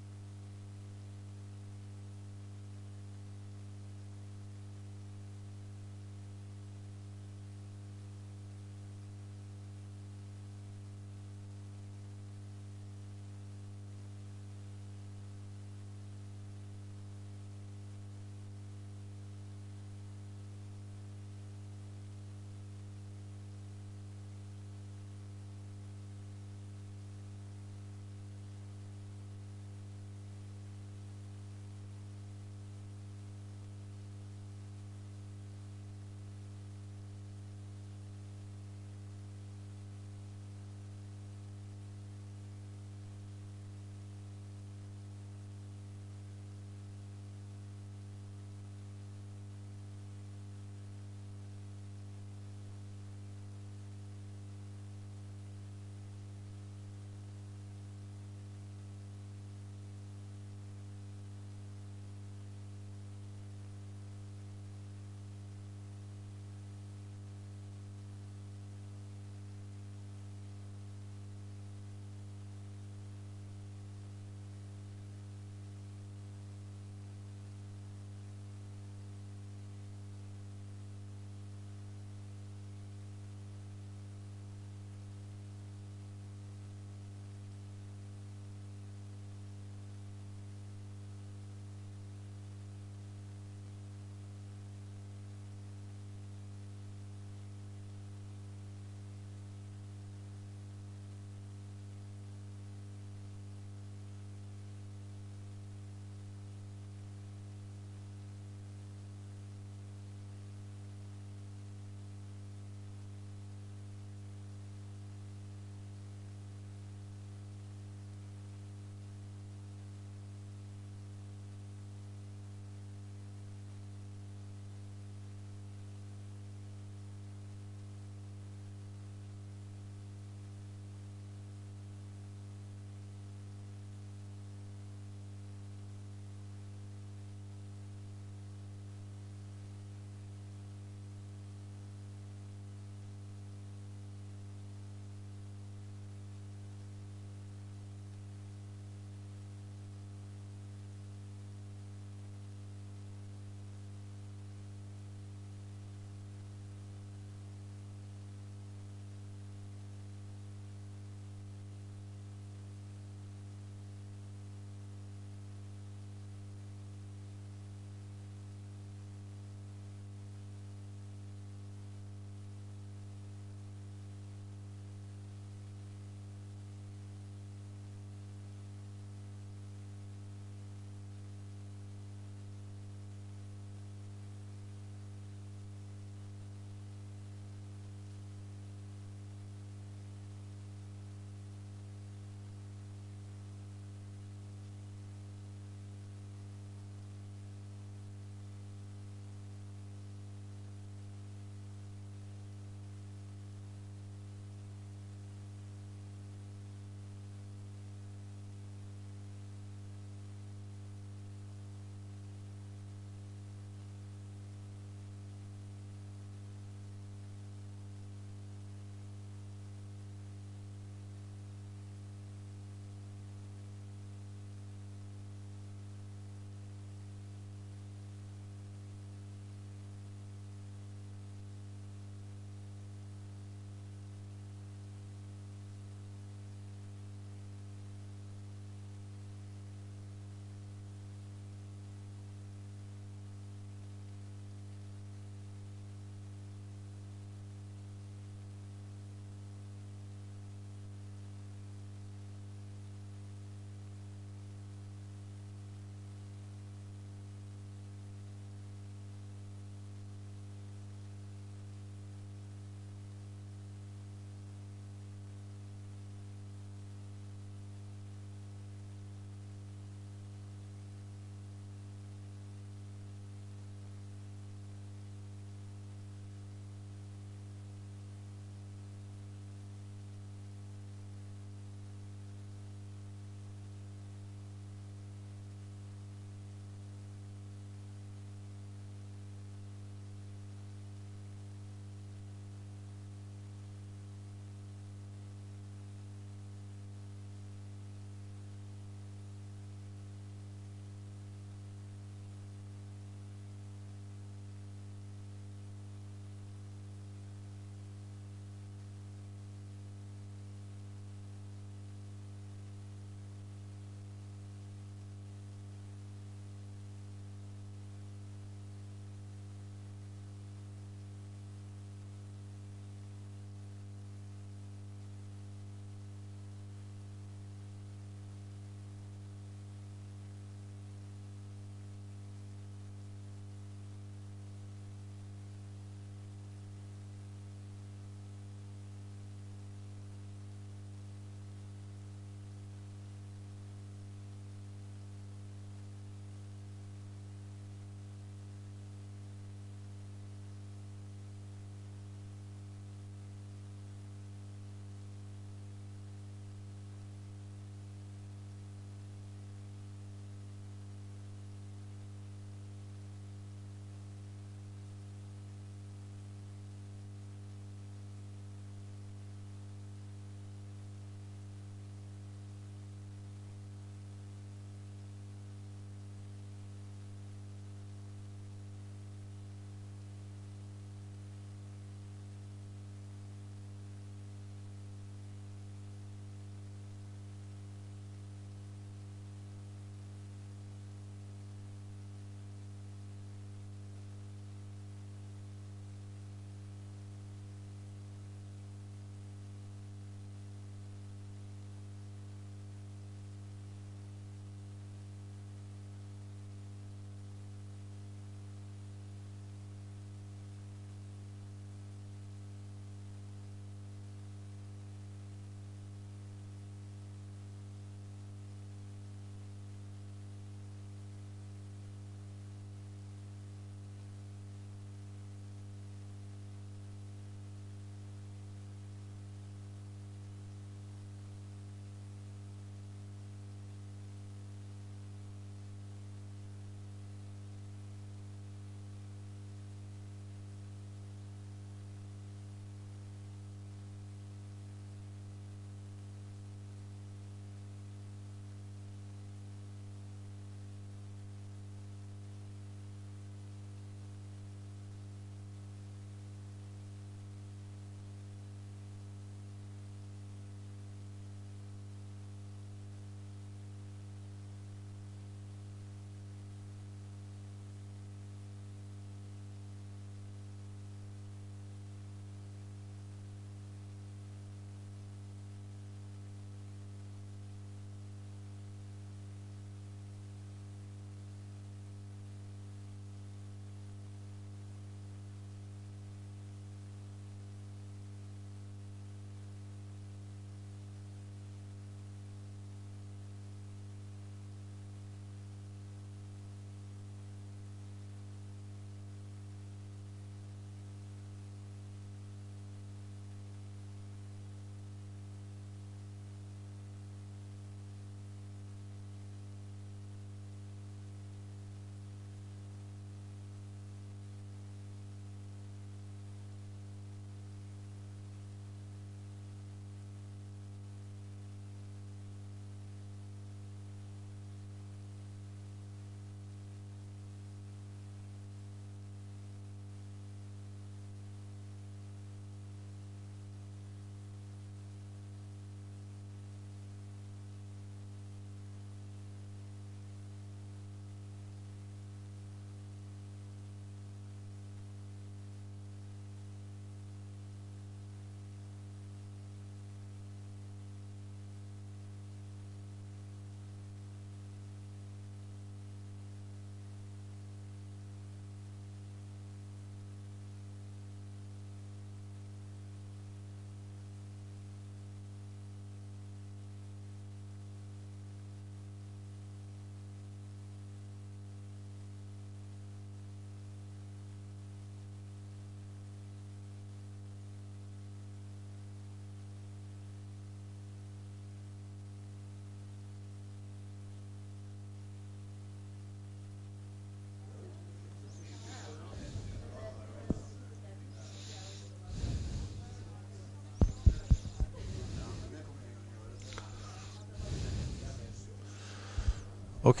Ok.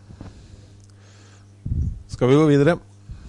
Skal vi gå videre?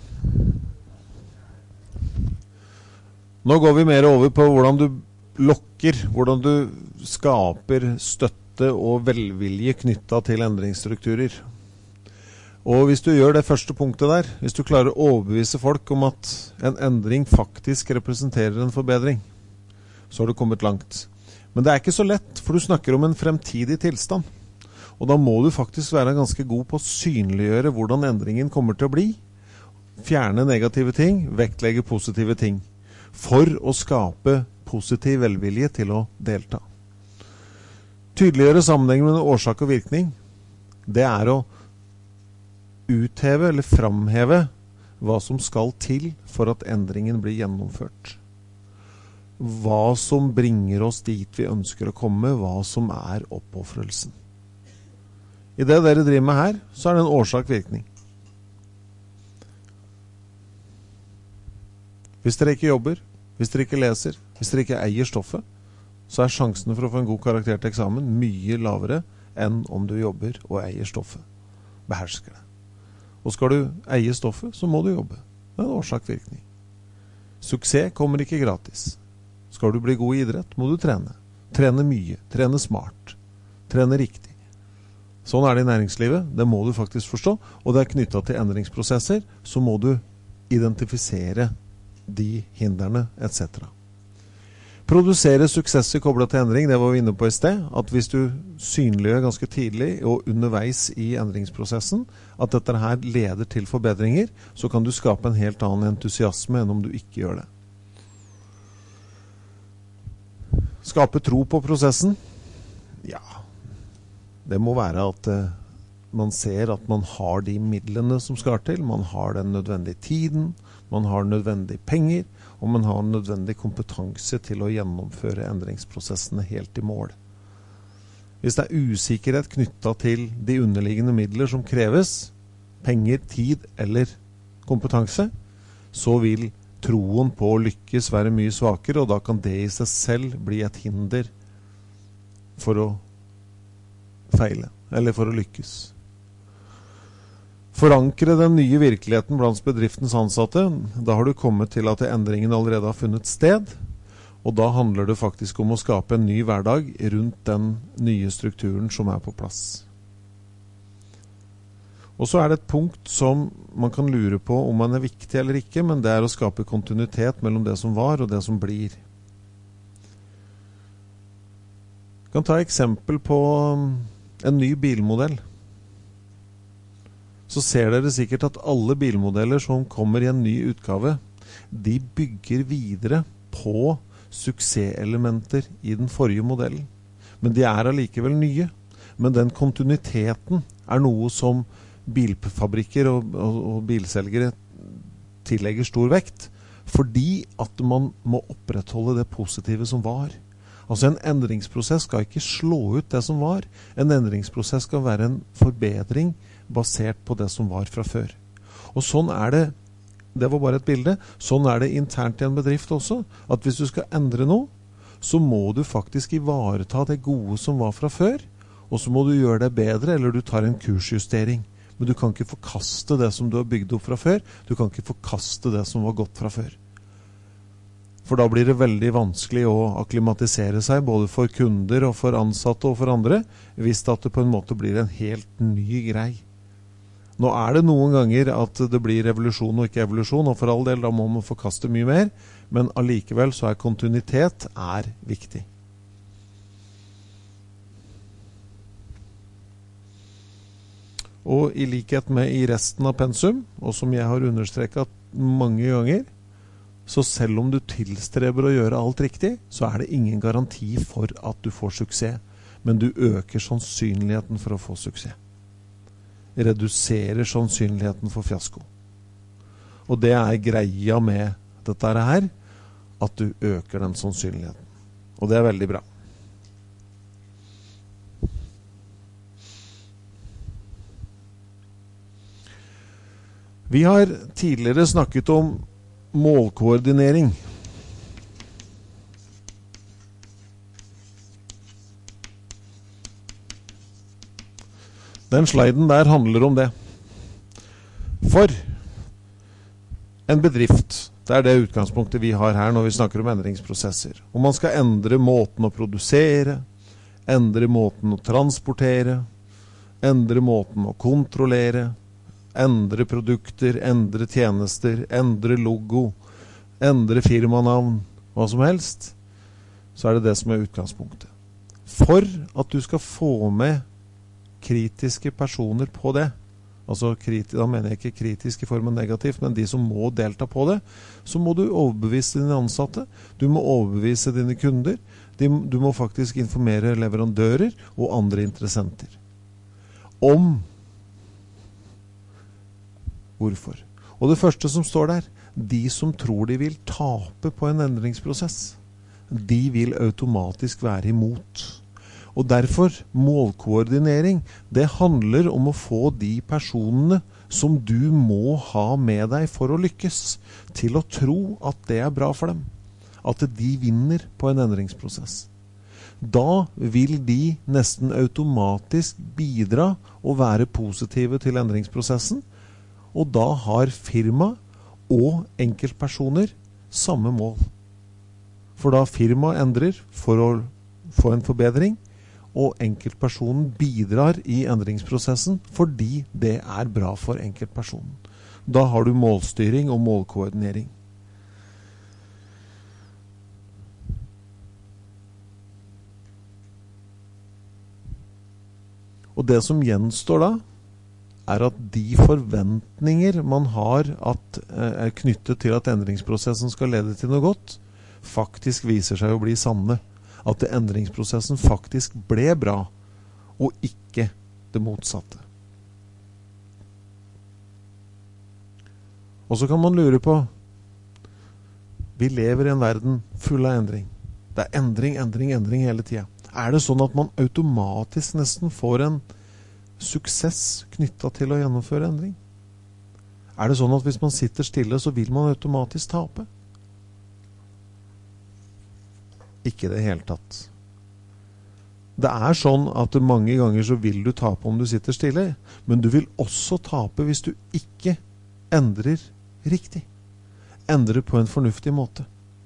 Nå går vi mer over på hvordan du lokker, hvordan du skaper støtte og velvilje knyttet til endringsstrukturer. Og hvis du gjør det første punktet der, hvis du klarer å overbevise folk om at en endring faktisk representerer en forbedring, så har du kommet langt. Men det er ikke så lett, for du snakker om en fremtidig tilstand. Og da må du faktisk være ganske god på å synliggjøre hvordan endringen kommer til å bli, fjerne negative ting, vektlegge positive ting, for å skape positiv velvilje til å delta. Tydeliggjøre sammenhengen med årsak og virkning, det er å utheve eller framheve hva som skal til for at endringen blir gjennomført. Hva som bringer oss dit vi ønsker å komme, hva som er oppofrelsen. I det dere driver med her, så er det en årsak-virkning. Hvis dere ikke jobber, hvis dere ikke leser, hvis dere ikke eier stoffet, så er sjansene for å få en god karakter til eksamen mye lavere enn om du jobber og eier stoffet. Behersker det. Og skal du eie stoffet, så må du jobbe. Det er en årsak-virkning. Suksess kommer ikke gratis. Skal du bli god i idrett, må du trene. Trene mye, trene smart, trene riktig. Sånn er det i næringslivet, det må du faktisk forstå, og det er knyttet til endringsprosesser, så må du identifisere de hindrene, et cetera. Produsere suksesser koblet til endring, det var vi inne på i sted, at hvis du synliggjør ganske tidlig og underveis i endringsprosessen, at dette her leder til forbedringer, så kan du skape en helt annen entusiasme enn om du ikke gjør det. Skape tro på prosessen? Ja, det må være at uh, man ser at man har de midlene som skal til, man har den nødvendige tiden, man har nødvendige penger, og man har nødvendig kompetanse til å gjennomføre endringsprosessene helt i mål. Hvis det er usikkerhet knyttet til de underliggende midler som kreves, penger, tid eller kompetanse, så vil troen på å lykkes være mye svakere, og da kan det i seg selv bli et hinder for å feile, eller for å lykkes. Forankre den nye virkeligheten blant bedriftens ansatte, da har du kommet til at endringen allerede har funnet sted, og da handler det faktisk om å skape en ny hverdag rundt den nye strukturen som er på plass. Og så er det et punkt som man kan lure på om man er viktig eller ikke, men det er å skape kontinuitet mellom det som var og det som blir. Jeg kan ta et eksempel på en ny bilmodell. Så ser dere sikkert at alle bilmodeller som kommer i en ny utgave, de bygger videre på suksesselementer i den forrige modellen. Men de er allikevel nye. Men den kontinuiteten er noe som bilfabrikker og, og, og bilselgere tillegger stor vekt, fordi at man må opprettholde det positive som var. Altså en endringsprosess skal ikke slå ut det som var. En endringsprosess skal være en forbedring basert på det som var fra før. Og sånn er det, det var bare et bilde, sånn er det internt i en bedrift også, at hvis du skal endre noe, så må du faktisk ivareta det gode som var fra før, og så må du gjøre det bedre, eller du tar en kursjustering. Men du kan ikke forkaste det som du har bygd opp fra før, du kan ikke forkaste det som var godt fra før. For da blir det veldig vanskelig å akklimatisere seg, både for kunder og for ansatte og for andre, hvis at det på en måte blir en helt ny grei. Nå er det noen ganger at det blir revolusjon og ikke evolusjon, og for all del da må man forkaste mye mer, men allikevel så er kontinuitet er viktig. Og i likhet med i resten av pensum, og som jeg har understreket mange ganger, så selv om du tilstreber å gjøre alt riktig, så er det ingen garanti for at du får suksess, men du øker sannsynligheten for å få suksess. Reduserer sannsynligheten for fiasko. Og det er greia med dette her, at du øker den sannsynligheten. Og det er veldig bra. Vi har tidligere snakket om målkoordinering. Den sliden der handler om det. For en bedrift, det er det utgangspunktet vi har her når vi snakker om endringsprosesser. Om man skal endre måten å produsere, endre måten å transportere, endre måten å kontrollere, endre produkter, endre tjenester, endre logo, endre firmanavn, hva som helst, så er det det som er utgangspunktet. For at du skal få med kritiske personer på det, altså kriti, da mener jeg ikke kritisk i form av negativt, men de som må delta på det, så må du overbevise dine ansatte, du må overbevise dine kunder, de, du må faktisk informere leverandører og andre interessenter om hvorfor. Og det første som står der, de som tror de vil tape på en endringsprosess, de vil automatisk være imot. Og derfor, målkoordinering, det handler om å få de personene som du må ha med deg for å lykkes, til å tro at det er bra for dem. At de vinner på en endringsprosess. Da vil de nesten automatisk bidra og være positive til endringsprosessen, og da har firma og enkeltpersoner samme mål. For da firma endrer for å få en forbedring, og enkeltpersonen bidrar i endringsprosessen fordi det er bra for enkeltpersonen. Da har du målstyring og målkoordinering. Og det som gjenstår da, er at de forventninger man har at, er knyttet til at endringsprosessen skal lede til noe godt, faktisk viser seg å bli sanne. At endringsprosessen faktisk ble bra, og ikke det motsatte. Og så kan man lure på, vi lever i en verden full av endring. Det er endring, endring, endring hele tiden. Er det sånn at man automatisk nesten får en suksess knyttet til å gjennomføre endring? Er det sånn at hvis man sitter stille, så vil man automatisk tape? Ikke det hele tatt. Det er sånn at mange ganger så vil du tape om du sitter stille, men du vil også tape hvis du ikke endrer riktig. Endrer på en fornuftig måte.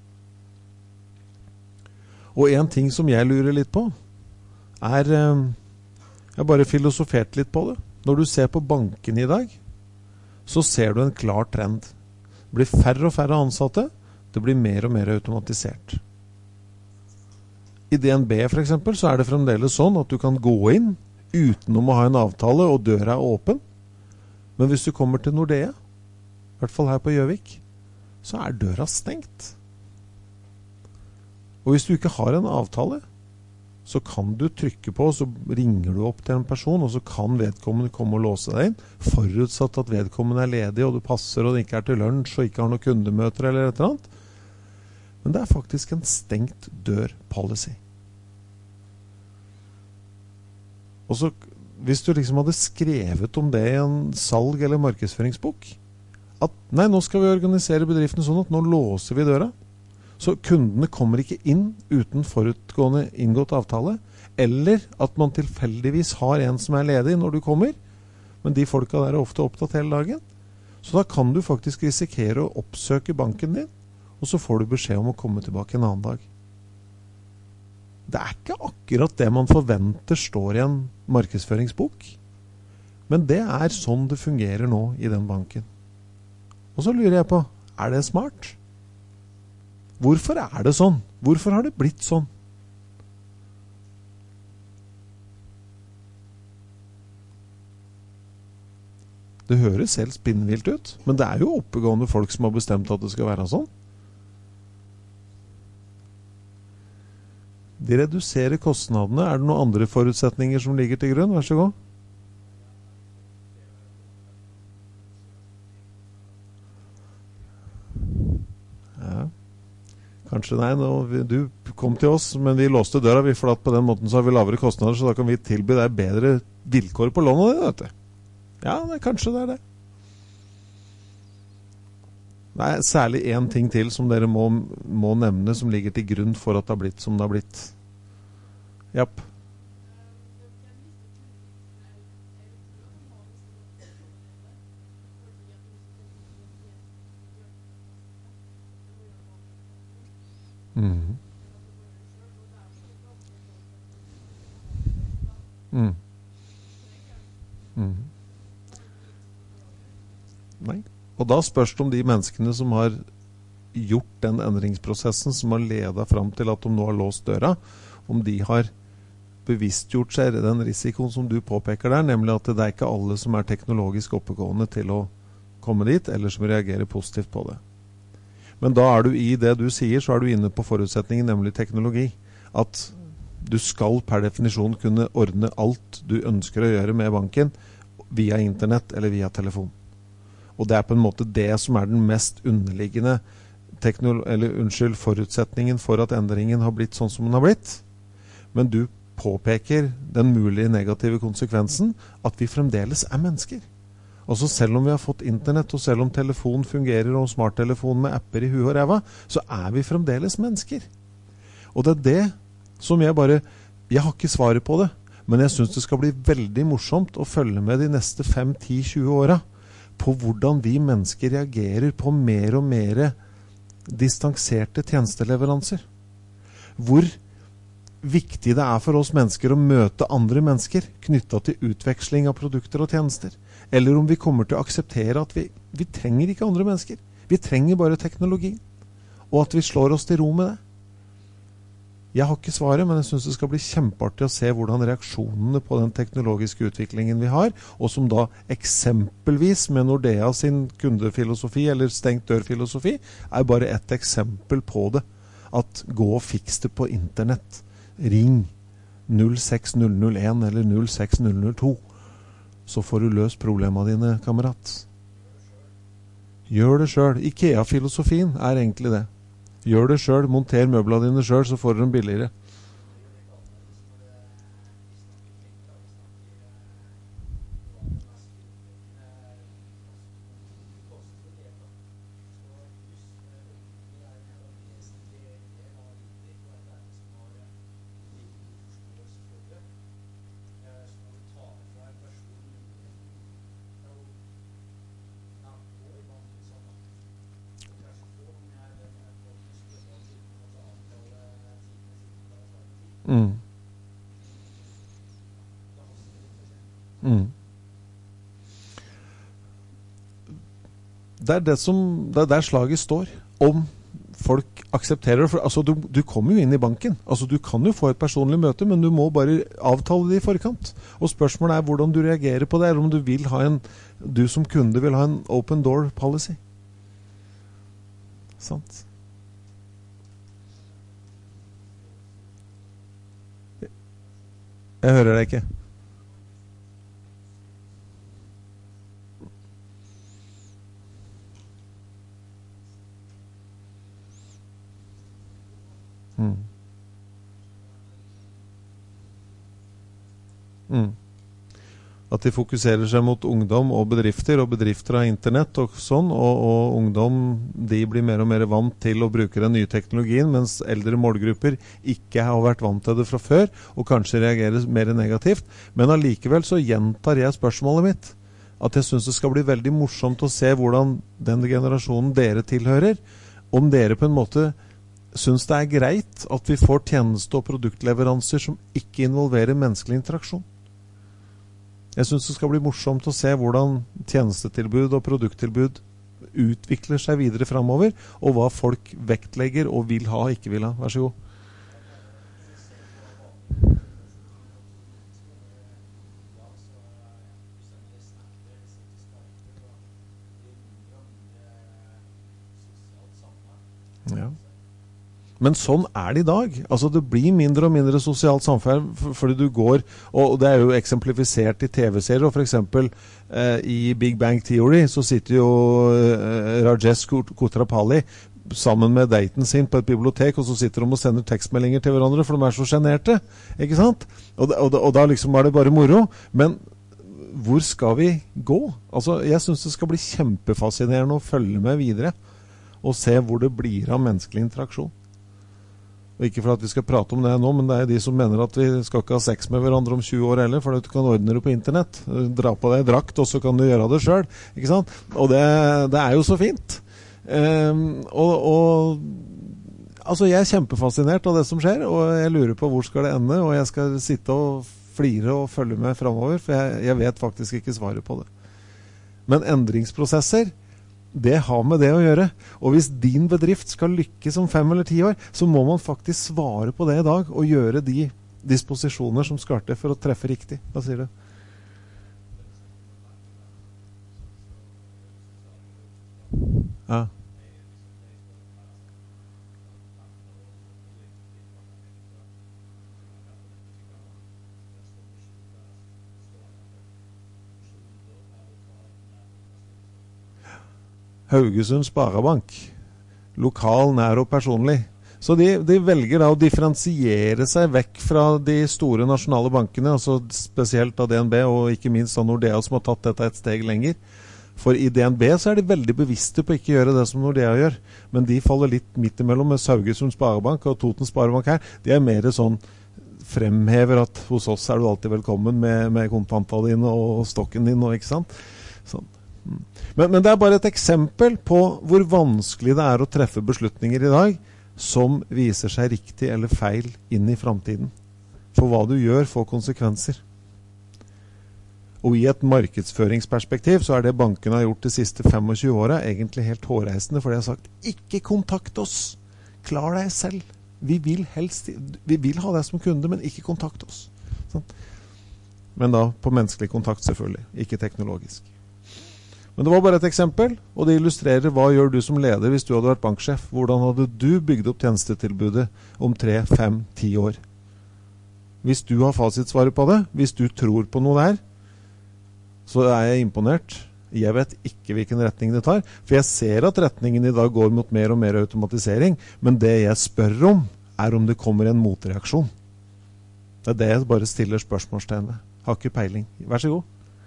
Og en ting som jeg lurer litt på, er, jeg har bare filosofert litt på det. Når du ser på banken i dag, så ser du en klar trend. Det blir færre og færre ansatte, det blir mer og mer automatisert. I D N B for eksempel, så er det fremdeles sånn at du kan gå inn utenom å ha en avtale, og døra er åpen. Men hvis du kommer til Nordea, i hvert fall her på Gjøvik, så er døra stengt. Og hvis du ikke har en avtale, så kan du trykke på, og så ringer du opp til en person, og så kan vedkommende komme og låse deg inn, forutsatt at vedkommende er ledig, og du passer, og det ikke er til lunsj, og ikke har noen kundemøter eller et eller annet. Men det er faktisk en stengt dør-policy. Og så, hvis du liksom hadde skrevet om det i en salg- eller markedsføringsbok, at nei, nå skal vi organisere bedriften sånn at nå låser vi døra, så kundene kommer ikke inn uten forutgående inngått avtale, eller at man tilfeldigvis har en som er ledig når du kommer, men de folka der er ofte opptatt hele dagen. Så da kan du faktisk risikere å oppsøke banken din, og så får du beskjed om å komme tilbake en annen dag. Det er ikke akkurat det man forventer står i en markedsføringsbok, men det er sånn det fungerer nå i den banken. Og så lurer jeg på, er det smart? Hvorfor er det sånn? Hvorfor har det blitt sånn? Det høres helt spinnvilt ut, men det er jo oppegående folk som har bestemt at det skal være sånn. De reduserer kostnadene. Er det noen andre forutsetninger som ligger til grunn? Vær så god. Ja. Kanskje nei, nå, du kom til oss, men vi låste døra, vi forlatt på den måten, så har vi lavere kostnader, så da kan vi tilby deg bedre vilkår på lånet, vet du. Ja, det, kanskje det er det. Det er særlig en ting til som dere må, må nevne, som ligger til grunn for at det har blitt som det har blitt. Japp. Mm. Mm. Mm. Nei. Og da spørs det om de menneskene som har gjort den endringsprosessen, som har ledet frem til at de nå har låst døra, om de har bevisstgjort seg den risikoen som du påpeker der, nemlig at det er ikke alle som er teknologisk oppegående til å komme dit, eller som reagerer positivt på det. Men da er du i det du sier, så er du inne på forutsetningen, nemlig teknologi. At du skal per definisjon kunne ordne alt du ønsker å gjøre med banken via internett eller via telefon. Og det er på en måte det som er den mest underliggende teknolo- eller, unnskyld, forutsetningen for at endringen har blitt sånn som den har blitt. Men du påpeker den mulige negative konsekvensen at vi fremdeles er mennesker. Også selv om vi har fått internett, og selv om telefon fungerer og smarttelefon med apper i huet og ræva, så er vi fremdeles mennesker. Og det er det som jeg bare, jeg har ikke svaret på det, men jeg synes det skal bli veldig morsomt å følge med de neste fem, ti, tjue åra på hvordan vi mennesker reagerer på mer og mer distanserte tjenesteleveranser. Hvor viktig det er for oss mennesker å møte andre mennesker knyttet til utveksling av produkter og tjenester. Eller om vi kommer til å akseptere at vi, vi trenger ikke andre mennesker. Vi trenger bare teknologi. Og at vi slår oss til ro med det. Jeg har ikke svaret, men jeg synes det skal bli kjempeartig å se hvordan reaksjonene på den teknologiske utviklingen vi har, og som da eksempelvis med Nordea sin kundefilosofi eller stengt dør-filosofi, er bare et eksempel på det. At gå og fiks det på internett. Ring null seks null null en eller null seks null null to, så får du løst problemene dine, kamerat. Gjør det selv. IKEA-filosofien er egentlig det. Gjør det selv, monter møblene dine selv, så får du dem billigere. Mm. Mm. Det er det som, det er der slaget står, om folk aksepterer det. For, altså, du, du kommer jo inn i banken. Altså, du kan jo få et personlig møte, men du må bare avtale det i forkant. Og spørsmålet er hvordan du reagerer på det, eller om du vil ha en, du som kunde vil ha en open door policy. Sant? Jeg hører deg ikke. Mm. Mm. At de fokuserer seg mot ungdom og bedrifter, og bedrifter av internett og sånn, og, og ungdom, de blir mer og mer vant til å bruke den nye teknologien, mens eldre målgrupper ikke har vært vant til det fra før, og kanskje reagerer mer negativt. Men allikevel så gjentar jeg spørsmålet mitt, at jeg synes det skal bli veldig morsomt å se hvordan den generasjonen dere tilhører, om dere på en måte synes det er greit at vi får tjeneste- og produktleveranser som ikke involverer menneskelig interaksjon. Jeg synes det skal bli morsomt å se hvordan tjenestetilbud og produkttilbud utvikler seg videre fremover, og hva folk vektlegger og vil ha og ikke vil ha. Vær så god. Ja. Men sånn er det i dag. Altså det blir mindre og mindre sosialt samfunn fordi du går, og det er jo eksemplifisert i tv-serier, og for eksempel eh, i Big Bang Theory så sitter jo eh, Rajesh Kutrapali sammen med daten sin på et bibliotek, og så sitter de og sender tekstmeldinger til hverandre, for de er så generte, ikke sant? Og, da, og, da, og da liksom er det bare moro. Men hvor skal vi gå? Altså, jeg synes det skal bli kjempefascinerende å følge med videre, og se hvor det blir av menneskelig interaksjon. Og ikke for at vi skal prate om det nå, men det er de som mener at vi skal ikke ha sex med hverandre om tjue år heller, for at du kan ordne det på internett. Dra på deg drakt, og så kan du gjøre det selv, ikke sant? Og det, det er jo så fint. Um, og, og Altså, jeg er kjempefascinert av det som skjer, og jeg lurer på hvor skal det ende, og jeg skal sitte og flire og følge med fremover, for jeg, jeg vet faktisk ikke svaret på det. Men endringsprosesser, det har med det å gjøre. Og hvis din bedrift skal lykkes om fem eller ti år, så må man faktisk svare på det i dag, og gjøre de disposisjoner som skal til for å treffe riktig. Hva sier du? Ja. Haugesund Sparebank. Lokal, nær og personlig. Så de, de velger da å differensiere seg vekk fra de store nasjonale bankene, altså spesielt av D N B og ikke minst av Nordea som har tatt dette et steg lenger. For i D N B så er de veldig bevisste på ikke gjøre det som Nordea gjør, men de faller litt midt imellom med Haugesund Sparebank og Toten Sparebank her. De er mer sånn fremhever at hos oss er du alltid velkommen med, med kontantene dine og stokken din, og ikke sant? Sånn. Men, men det er bare et eksempel på hvor vanskelig det er å treffe beslutninger i dag som viser seg riktig eller feil inn i fremtiden. For hva du gjør får konsekvenser. Og i et markedsføringsperspektiv så er det bankene har gjort de siste tjuefem åra egentlig helt hårreisende, for de har sagt, ikke kontakt oss, klar deg selv. Vi vil helst, vi vil ha deg som kunde, men ikke kontakt oss. Sånn. Men da på menneskelig kontakt selvfølgelig, ikke teknologisk. Men det var bare et eksempel, og det illustrerer hva gjør du som leder hvis du hadde vært banksjef. Hvordan hadde du bygd opp tjenestetilbudet om tre, fem, ti år? Hvis du har fasitsvaret på det, hvis du tror på noe der, så er jeg imponert. Jeg vet ikke hvilken retning det tar, for jeg ser at retningen i dag går mot mer og mer automatisering, men det jeg spør om, er om det kommer en motreaksjon. Det er det jeg bare stiller spørsmålstegn ved. Har ikke peiling. Vær så god.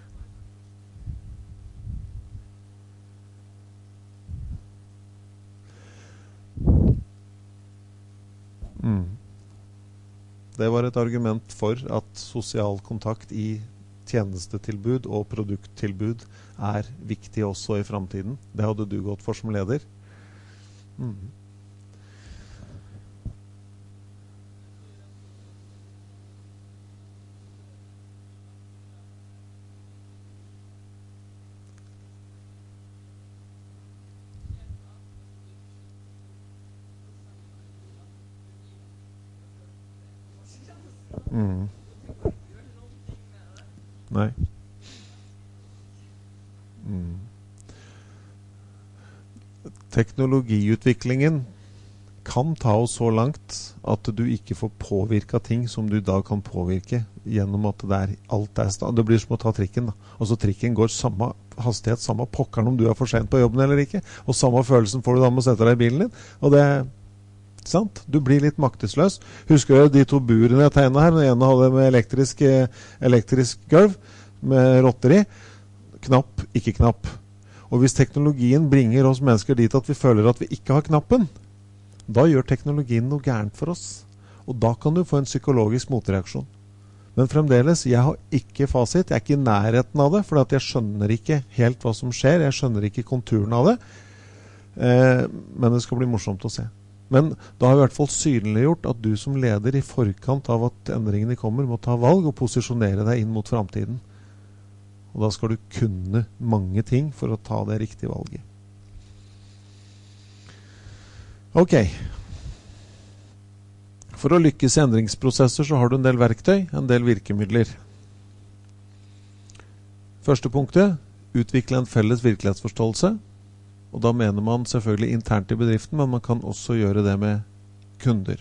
Mm. Det var et argument for at sosial kontakt i tjenestetilbud og produkttilbud er viktig også i fremtiden. Det hadde du gått for som leder. Mm. Mm. Nei. Mm. Teknologiutviklingen kan ta oss så langt at du ikke får påvirka ting som du da kan påvirke gjennom at det er alt er sta- det blir som å ta trikken da. Altså trikken går samme hastighet, samme pokkeren om du er for sent på jobben eller ikke, og samme følelsen får du da med å sette deg i bilen din, og det sant? Du blir litt maktesløs. Husker du de to burene jeg tegnet her? Den ene hadde med elektrisk, elektrisk gulv med rotteri. Knapp, ikke knapp. Og hvis teknologien bringer oss mennesker dit at vi føler at vi ikke har knappen, da gjør teknologien noe gærent for oss. Og da kan du få en psykologisk motreaksjon. Men fremdeles, jeg har ikke fasit. Jeg er ikke i nærheten av det, for jeg skjønner ikke helt hva som skjer. Jeg skjønner ikke konturen av det. Eh, men det skal bli morsomt å se. Men da har vi i hvert fall synliggjort at du som leder i forkant av at endringene kommer må ta valg og posisjonere deg inn mot fremtiden. Og da skal du kunne mange ting for å ta det riktige valget. Ok. For å lykkes i endringsprosesser så har du en del verktøy, en del virkemidler. Første punktet, utvikle en felles virkelighetsforståelse. Og da mener man selvfølgelig internt i bedriften, men man kan også gjøre det med kunder.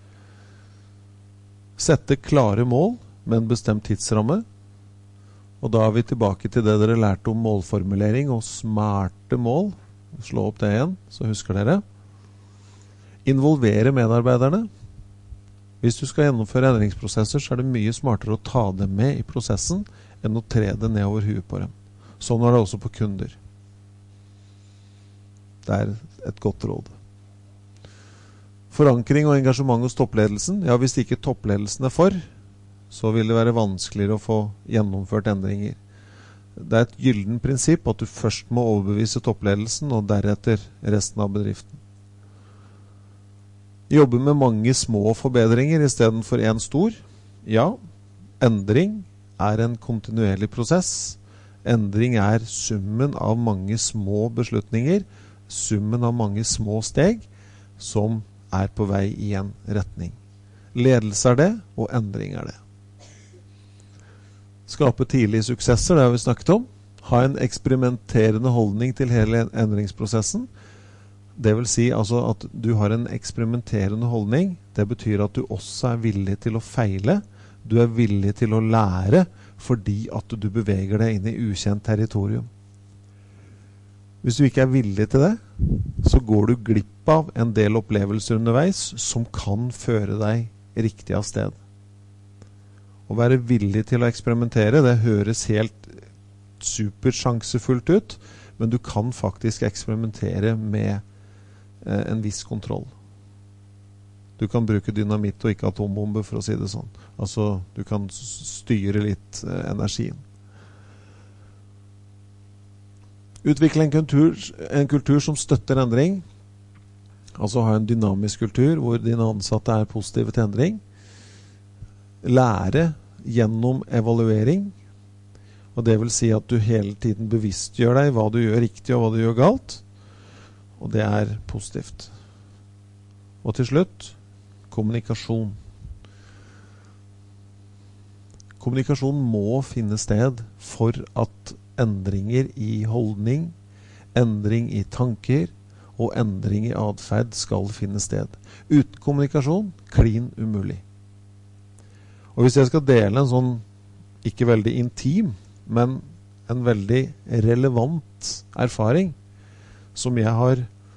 Sette klare mål med en bestemt tidsramme. Og da er vi tilbake til det dere lærte om målformulering og smarte mål. Slå opp det igjen, så husker dere. Involvere medarbeiderne. Hvis du skal gjennomføre endringsprosesser, så er det mye smartere å ta dem med i prosessen enn å tre det ned over huet på dem. Sånn er det også på kunder. Det er et godt råd. Forankring og engasjement hos toppledelsen. Ja, hvis ikke toppledelsen er for, så vil det være vanskeligere å få gjennomført endringer. Det er et gylden prinsipp at du først må overbevise toppledelsen, og deretter resten av bedriften. Jobbe med mange små forbedringer I stedet for en stor. Ja, endring er en kontinuerlig prosess. Endring er summen av mange små beslutninger, summen av mange små steg som er på vei I en retning. Ledelse er det, og endring er det. Skape tidlige suksesser, det har vi snakket om. Ha en eksperimenterende holdning til hele endringsprosessen. Det vil si altså at du har en eksperimenterende holdning. Det betyr at du også er villig til å feile. Du er villig til å lære fordi at du beveger deg inn I ukjent territorium. Hvis du ikke er villig til det, så går du glipp av en del opplevelser underveis som kan føre deg riktig av sted. Å være villig til å eksperimentere, det høres helt supersjansefullt ut, men du kan faktisk eksperimentere med eh, en viss kontroll. Du kan bruke dynamitt og ikke atombombe, for å si det sånn. Altså, du kan styre litt eh, energien. Utvikle en kultur, en kultur som støtter endring. Altså ha en dynamisk kultur hvor dine ansatte er positive til endring. Lære gjennom evaluering. Og det vil si at du hele tiden bevisstgjør deg hva du gjør riktig og hva du gjør galt. Og det er positivt. Og til slutt, kommunikasjon. Kommunikasjon må finne sted for at endringer I holdning, endring I tanker og endring I adferd skal finne sted. Uten kommunikasjon, klin umulig. Og hvis jeg skal dele en sånn, ikke veldig intim, men en veldig relevant erfaring som jeg har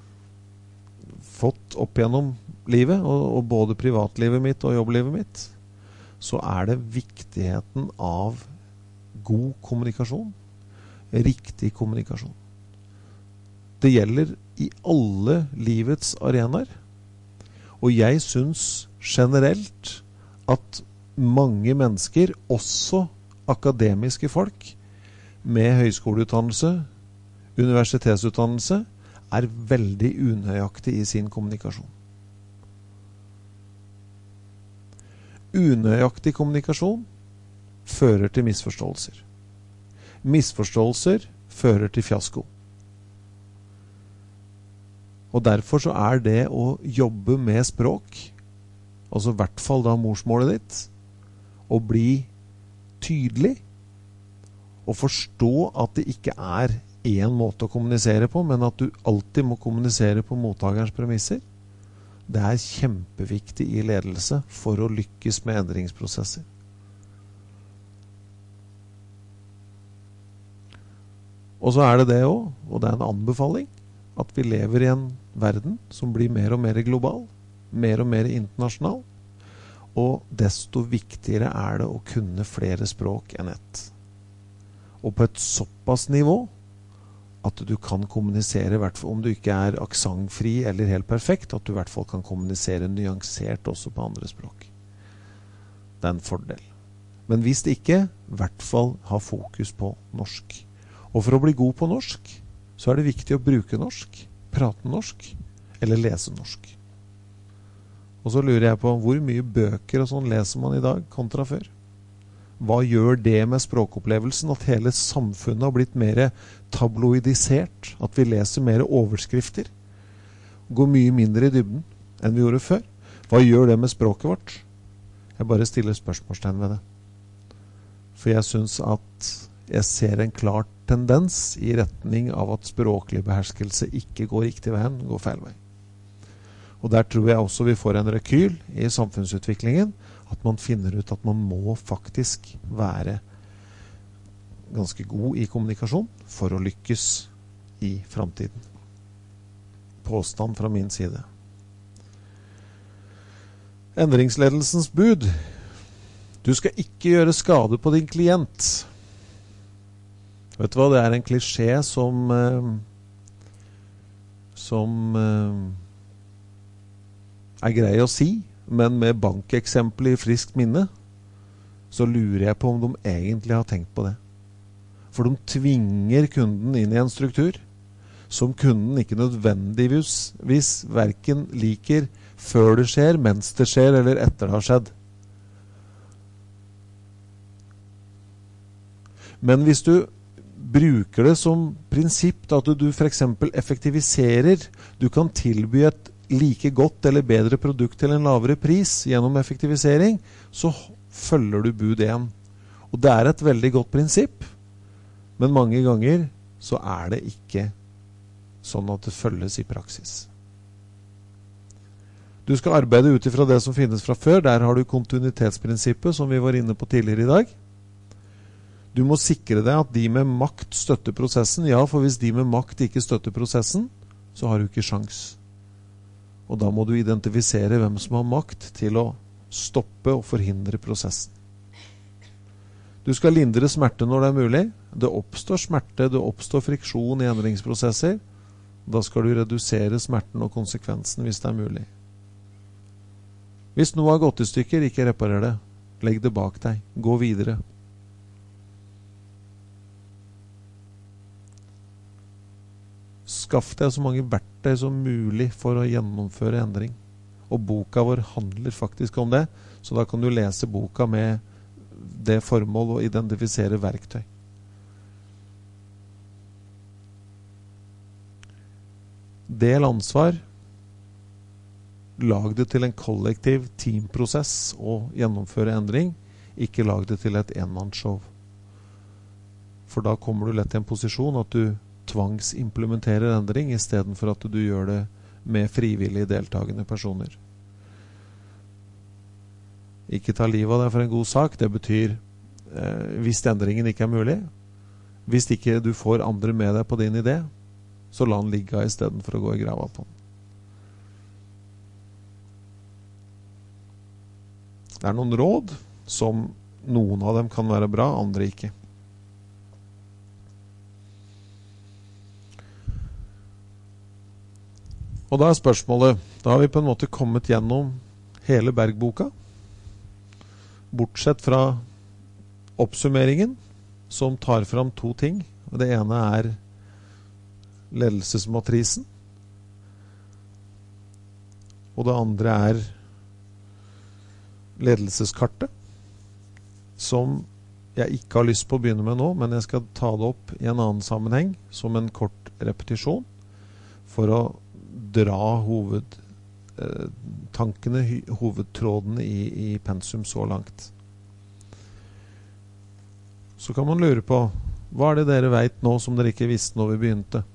fått opp gjennom livet, og, og både privatlivet mitt og jobblivet mitt, så er det viktigheten av god kommunikasjon, riktig kommunikasjon. Det gjelder I alle livets arenaer, og jeg synes generelt at mange mennesker, også akademiske folk med høyskoleutdannelse, universitetsutdannelse, er veldig unøyaktig I sin kommunikasjon. Unøyaktig kommunikasjon fører til misforståelser. Misforståelser fører til fiasko. Og derfor så er det å jobbe med språk, altså I hvert fall da morsmålet ditt, å bli tydelig, og forstå at det ikke er en måte å kommunisere på, men at du alltid må kommunisere på mottagerens premisser. Det er kjempeviktig I ledelse for å lykkes med endringsprosesser. Og så er det det også, og det er en anbefaling, at vi lever I en verden som blir mer og mer global, mer og mer internasjonal, og desto viktigere er det å kunne flere språk enn ett. Og på et såpass nivå at du kan kommunisere, om du ikke er aksentfri eller helt perfekt, at du I hvert fall kan kommunisere nyansert også på andre språk. Det er en fordel. Men hvis det ikke, I hvert fall ha fokus på norsk. Og for å bli god på norsk, så er det viktig å bruke norsk, prate norsk, eller lese norsk. Og så lurer jeg på, hvor mye bøker og sånn leser man I dag kontra før? Hva gjør det med språkopplevelsen, at hele samfunnet har blitt mer tabloidisert, at vi leser mer overskrifter, går mye mindre I dybden enn vi gjorde før? Hva gjør det med språket vårt? Jeg bare stiller spørsmålstegn ved det. For jeg synes at jeg ser en klar tendens I retning av at språklig beherskelse ikke går riktig veien, går feil vei. Og der tror jeg også vi får en rekyl I samfunnsutviklingen, at man finner ut at man må faktisk være ganske god I kommunikasjon for å lykkes I fremtiden. Påstand fra min side. Endringsledelsens bud. Du skal ikke gjøre skade på din klient. Vet du hva, det er en klisjé som eh, som eh, er grei å si, men med bankeksempel I friskt minne, så lurer jeg på om de egentlig har tenkt på det. For de tvinger kunden inn I en struktur som kunden ikke nødvendigvis hverken liker før det skjer, mens det skjer, eller etter det har skjedd. Men hvis du bruker det som prinsipp, at du for eksempel effektiviserer, du kan tilby et like godt eller bedre produkt til en lavere pris gjennom effektivisering, så følger du bud én. Og det er et veldig godt prinsipp, men mange ganger så er det ikke sånn at det følges i praksis. Du skal arbeide ut ifra det som finnes fra før. Der har du kontinuitetsprinsippet, som vi var inne på tidligere i dag. Du må sikre deg at de med makt støtter prosessen. Ja, for hvis de med makt ikke støtter prosessen, så har du ikke sjans. Og da må du identifisere hvem som har makt til å stoppe og forhindre prosessen. Du skal lindre smerte når det er mulig. Det oppstår smerte, det oppstår friksjon i endringsprosesser. Da skal du redusere smerten og konsekvensen hvis det er mulig. Hvis noe har gått i stykker, ikke reparer det. Legg det bak deg. Gå videre. Skaff deg så mange verktøy som mulig for å gjennomføre endring. Og boka vår handler faktisk om det, så da kan du lese boka med det formål å identifisere verktøy. Del ansvar. Lag det til en kollektiv teamprosess og gjennomføre endring. Ikke lag det til et enmannsshow. For da kommer du lett i en posisjon at du tvangsimplementerer endring i stedet for at du gjør det med frivillig deltagende personer. Ikke ta livet av deg for en god sak. Det betyr eh, hvis endringen ikke er mulig, hvis ikke du får andre med deg på din idé, så la den ligge i stedet for å gå i grava på den. Det er noen råd som noen av dem kan være bra, andre ikke. Og da er spørsmålet, da har vi på en måte kommet gjennom hele Berg-boka, bortsett fra oppsummeringen, som tar fram to ting. Det ene er ledelsesmatrisen, og det andre er ledelseskartet, som jeg ikke har lyst på å begynne med nå, men jeg skal ta det opp i en annen sammenheng, som en kort repetisjon, for å dra hoved, eh, tankene, hovedtrådene i, i pensum så langt. Så kan man lure på, hva er det dere vet nå som dere ikke visste når vi begynte?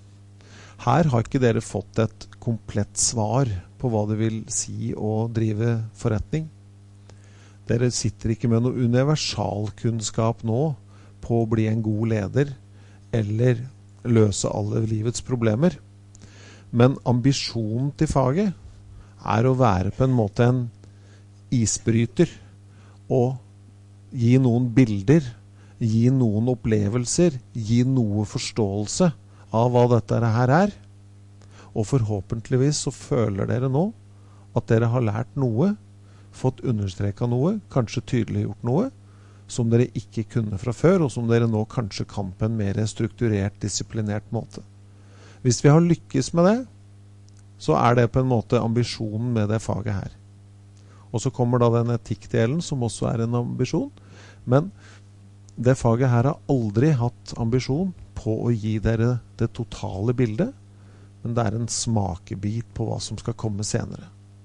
Her har ikke dere fått et komplett svar på hva det vil si å drive forretning. Dere sitter ikke med noe universalkunnskap nå på å bli en god leder eller løse alle livets problemer. Men ambisjonen til faget er å være på en måte en isbryter og gi noen bilder, gi noen opplevelser, gi noe forståelse av hva dette her er. Og forhåpentligvis så føler dere nå at dere har lært noe, fått understreket noe, kanskje tydeliggjort noe, som dere ikke kunne fra før, og som dere nå kanskje kan på en mer strukturert, disiplinert måte. Hvis vi har lykkes med det, så er det på en måte ambisjonen med det faget her. Og så kommer da den etikkdelen, som også er en ambisjon, men det faget her har aldri hatt ambisjon på å gi dere det totale bildet, men det er en smakebit på hva som skal komme senere.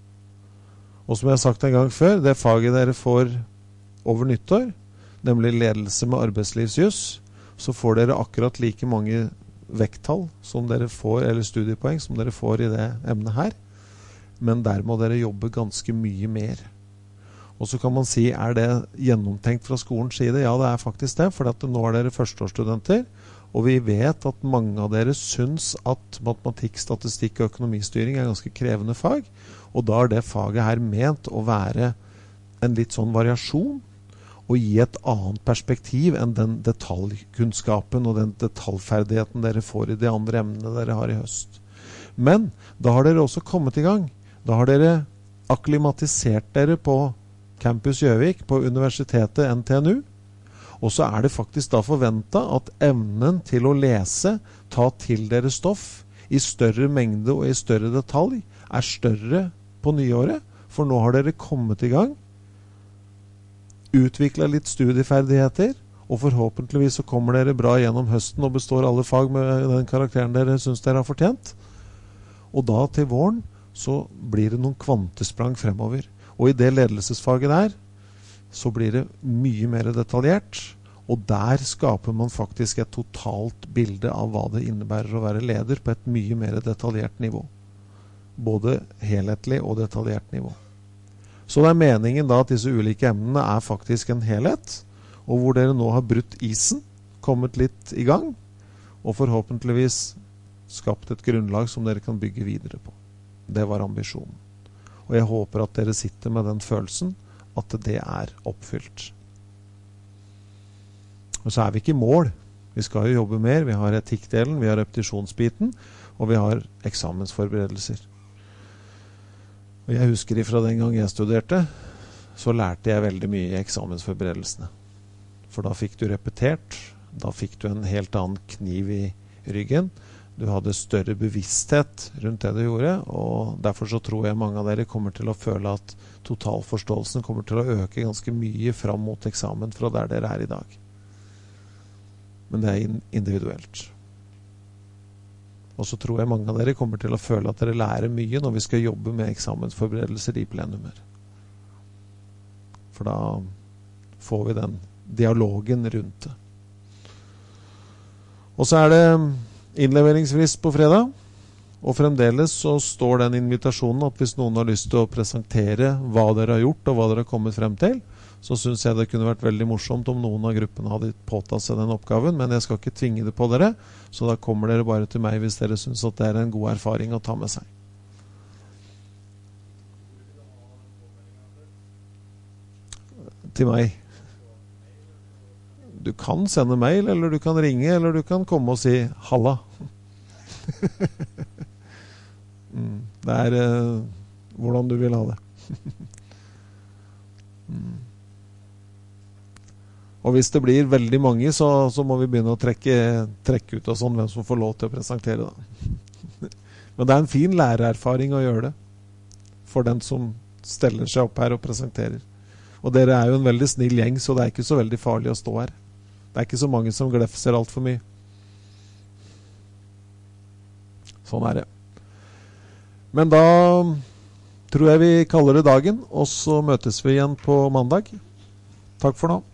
Og som jeg har sagt en gang før, det faget dere får over nyttår, nemlig ledelse med arbeidslivsjus, så får dere akkurat like mange vekttall som dere får, eller studiepoeng som dere får i det emnet her, men der må dere jobbe ganske mye mer. Og så kan man si, er det gjennomtenkt fra skolens side? Ja, det er faktisk det, for at nå er dere førsteårsstudenter, og vi vet at mange av dere syns at matematikk, statistikk og økonomistyring er ganske krevende fag, og da er det faget her ment å være en litt sånn variasjon, og gi et annet perspektiv enn den detaljkunnskapen og den detaljferdigheten dere får i de andre emnene dere har i høst. Men da har dere også kommet i gang. Da har dere akklimatisert dere på Campus Gjøvik, på universitetet N T N U, og så er det faktisk da forventet at evnen til å lese, ta til dere stoff i større mengde og i større detalj, er større på nyåret, for nå har dere kommet i gang, utviklet litt studieferdigheter, og forhåpentligvis så kommer dere bra gjennom høsten og består alle fag med den karakteren dere synes dere har fortjent. Og da til våren så blir det noen kvantesprang fremover. Og i det ledelsesfaget der så blir det mye mer detaljert, og der skaper man faktisk et totalt bilde av hva det innebærer å være leder på et mye mer detaljert nivå. Både helhetlig og detaljert nivå. Så det er meningen da at disse ulike emnene er faktisk en helhet, og hvor dere nå har brutt isen, kommet litt i gang, og forhåpentligvis skapt et grunnlag som dere kan bygge videre på. Det var ambisjonen. Og jeg håper at dere sitter med den følelsen at det er oppfylt. Og så er vi ikke i mål. Vi skal jo jobbe mer. Vi har etikkdelen, vi har repetisjonsbiten, og vi har eksamensforberedelser. Og jeg husker ifra den gang jeg studerte, så lærte jeg veldig mye i eksamensforberedelsene. For da fikk du repetert, da fikk du en helt annen kniv i ryggen, du hadde større bevissthet rundt det du gjorde, og derfor så tror jeg mange av dere kommer til å føle at totalforståelsen kommer til å øke ganske mye fram mot eksamen fra der dere er i dag. Men det er individuelt. Og så tror jeg mange av dere kommer til å føle at dere lærer mye når vi skal jobbe med eksamensforberedelser i plenumer. For da får vi den dialogen rundt det. Og så er det innleveringsfrist på fredag, og fremdeles så står den invitasjonen at hvis noen har lyst til å presentere hva dere har gjort og hva dere har kommet frem til, så synes jeg det kunne vært veldig morsomt om noen av gruppene hadde påtatt seg den oppgaven, men jeg skal ikke tvinge det på dere, så da kommer dere bare til meg hvis dere synes at det er en god erfaring å ta med seg. Til meg. Du kan sende mail, eller du kan ringe, eller du kan komme og si «Halla». mm, det er uh, hvordan du vil ha det. mm. Og hvis det blir veldig mange, så, så må vi begynne å trekke, trekke ut og sånn, hvem som får lov til å presentere da. Men det er en fin lærererfaring å gjøre det, for den som steller seg opp her og presenterer. Og dere er jo en veldig snill gjeng, så det er ikke så veldig farlig å stå her. Det er ikke så mange som glefser alt for mye. Sånn er det. Men da tror jeg vi kaller det dagen, og så møtes vi igjen på mandag. Takk for nå.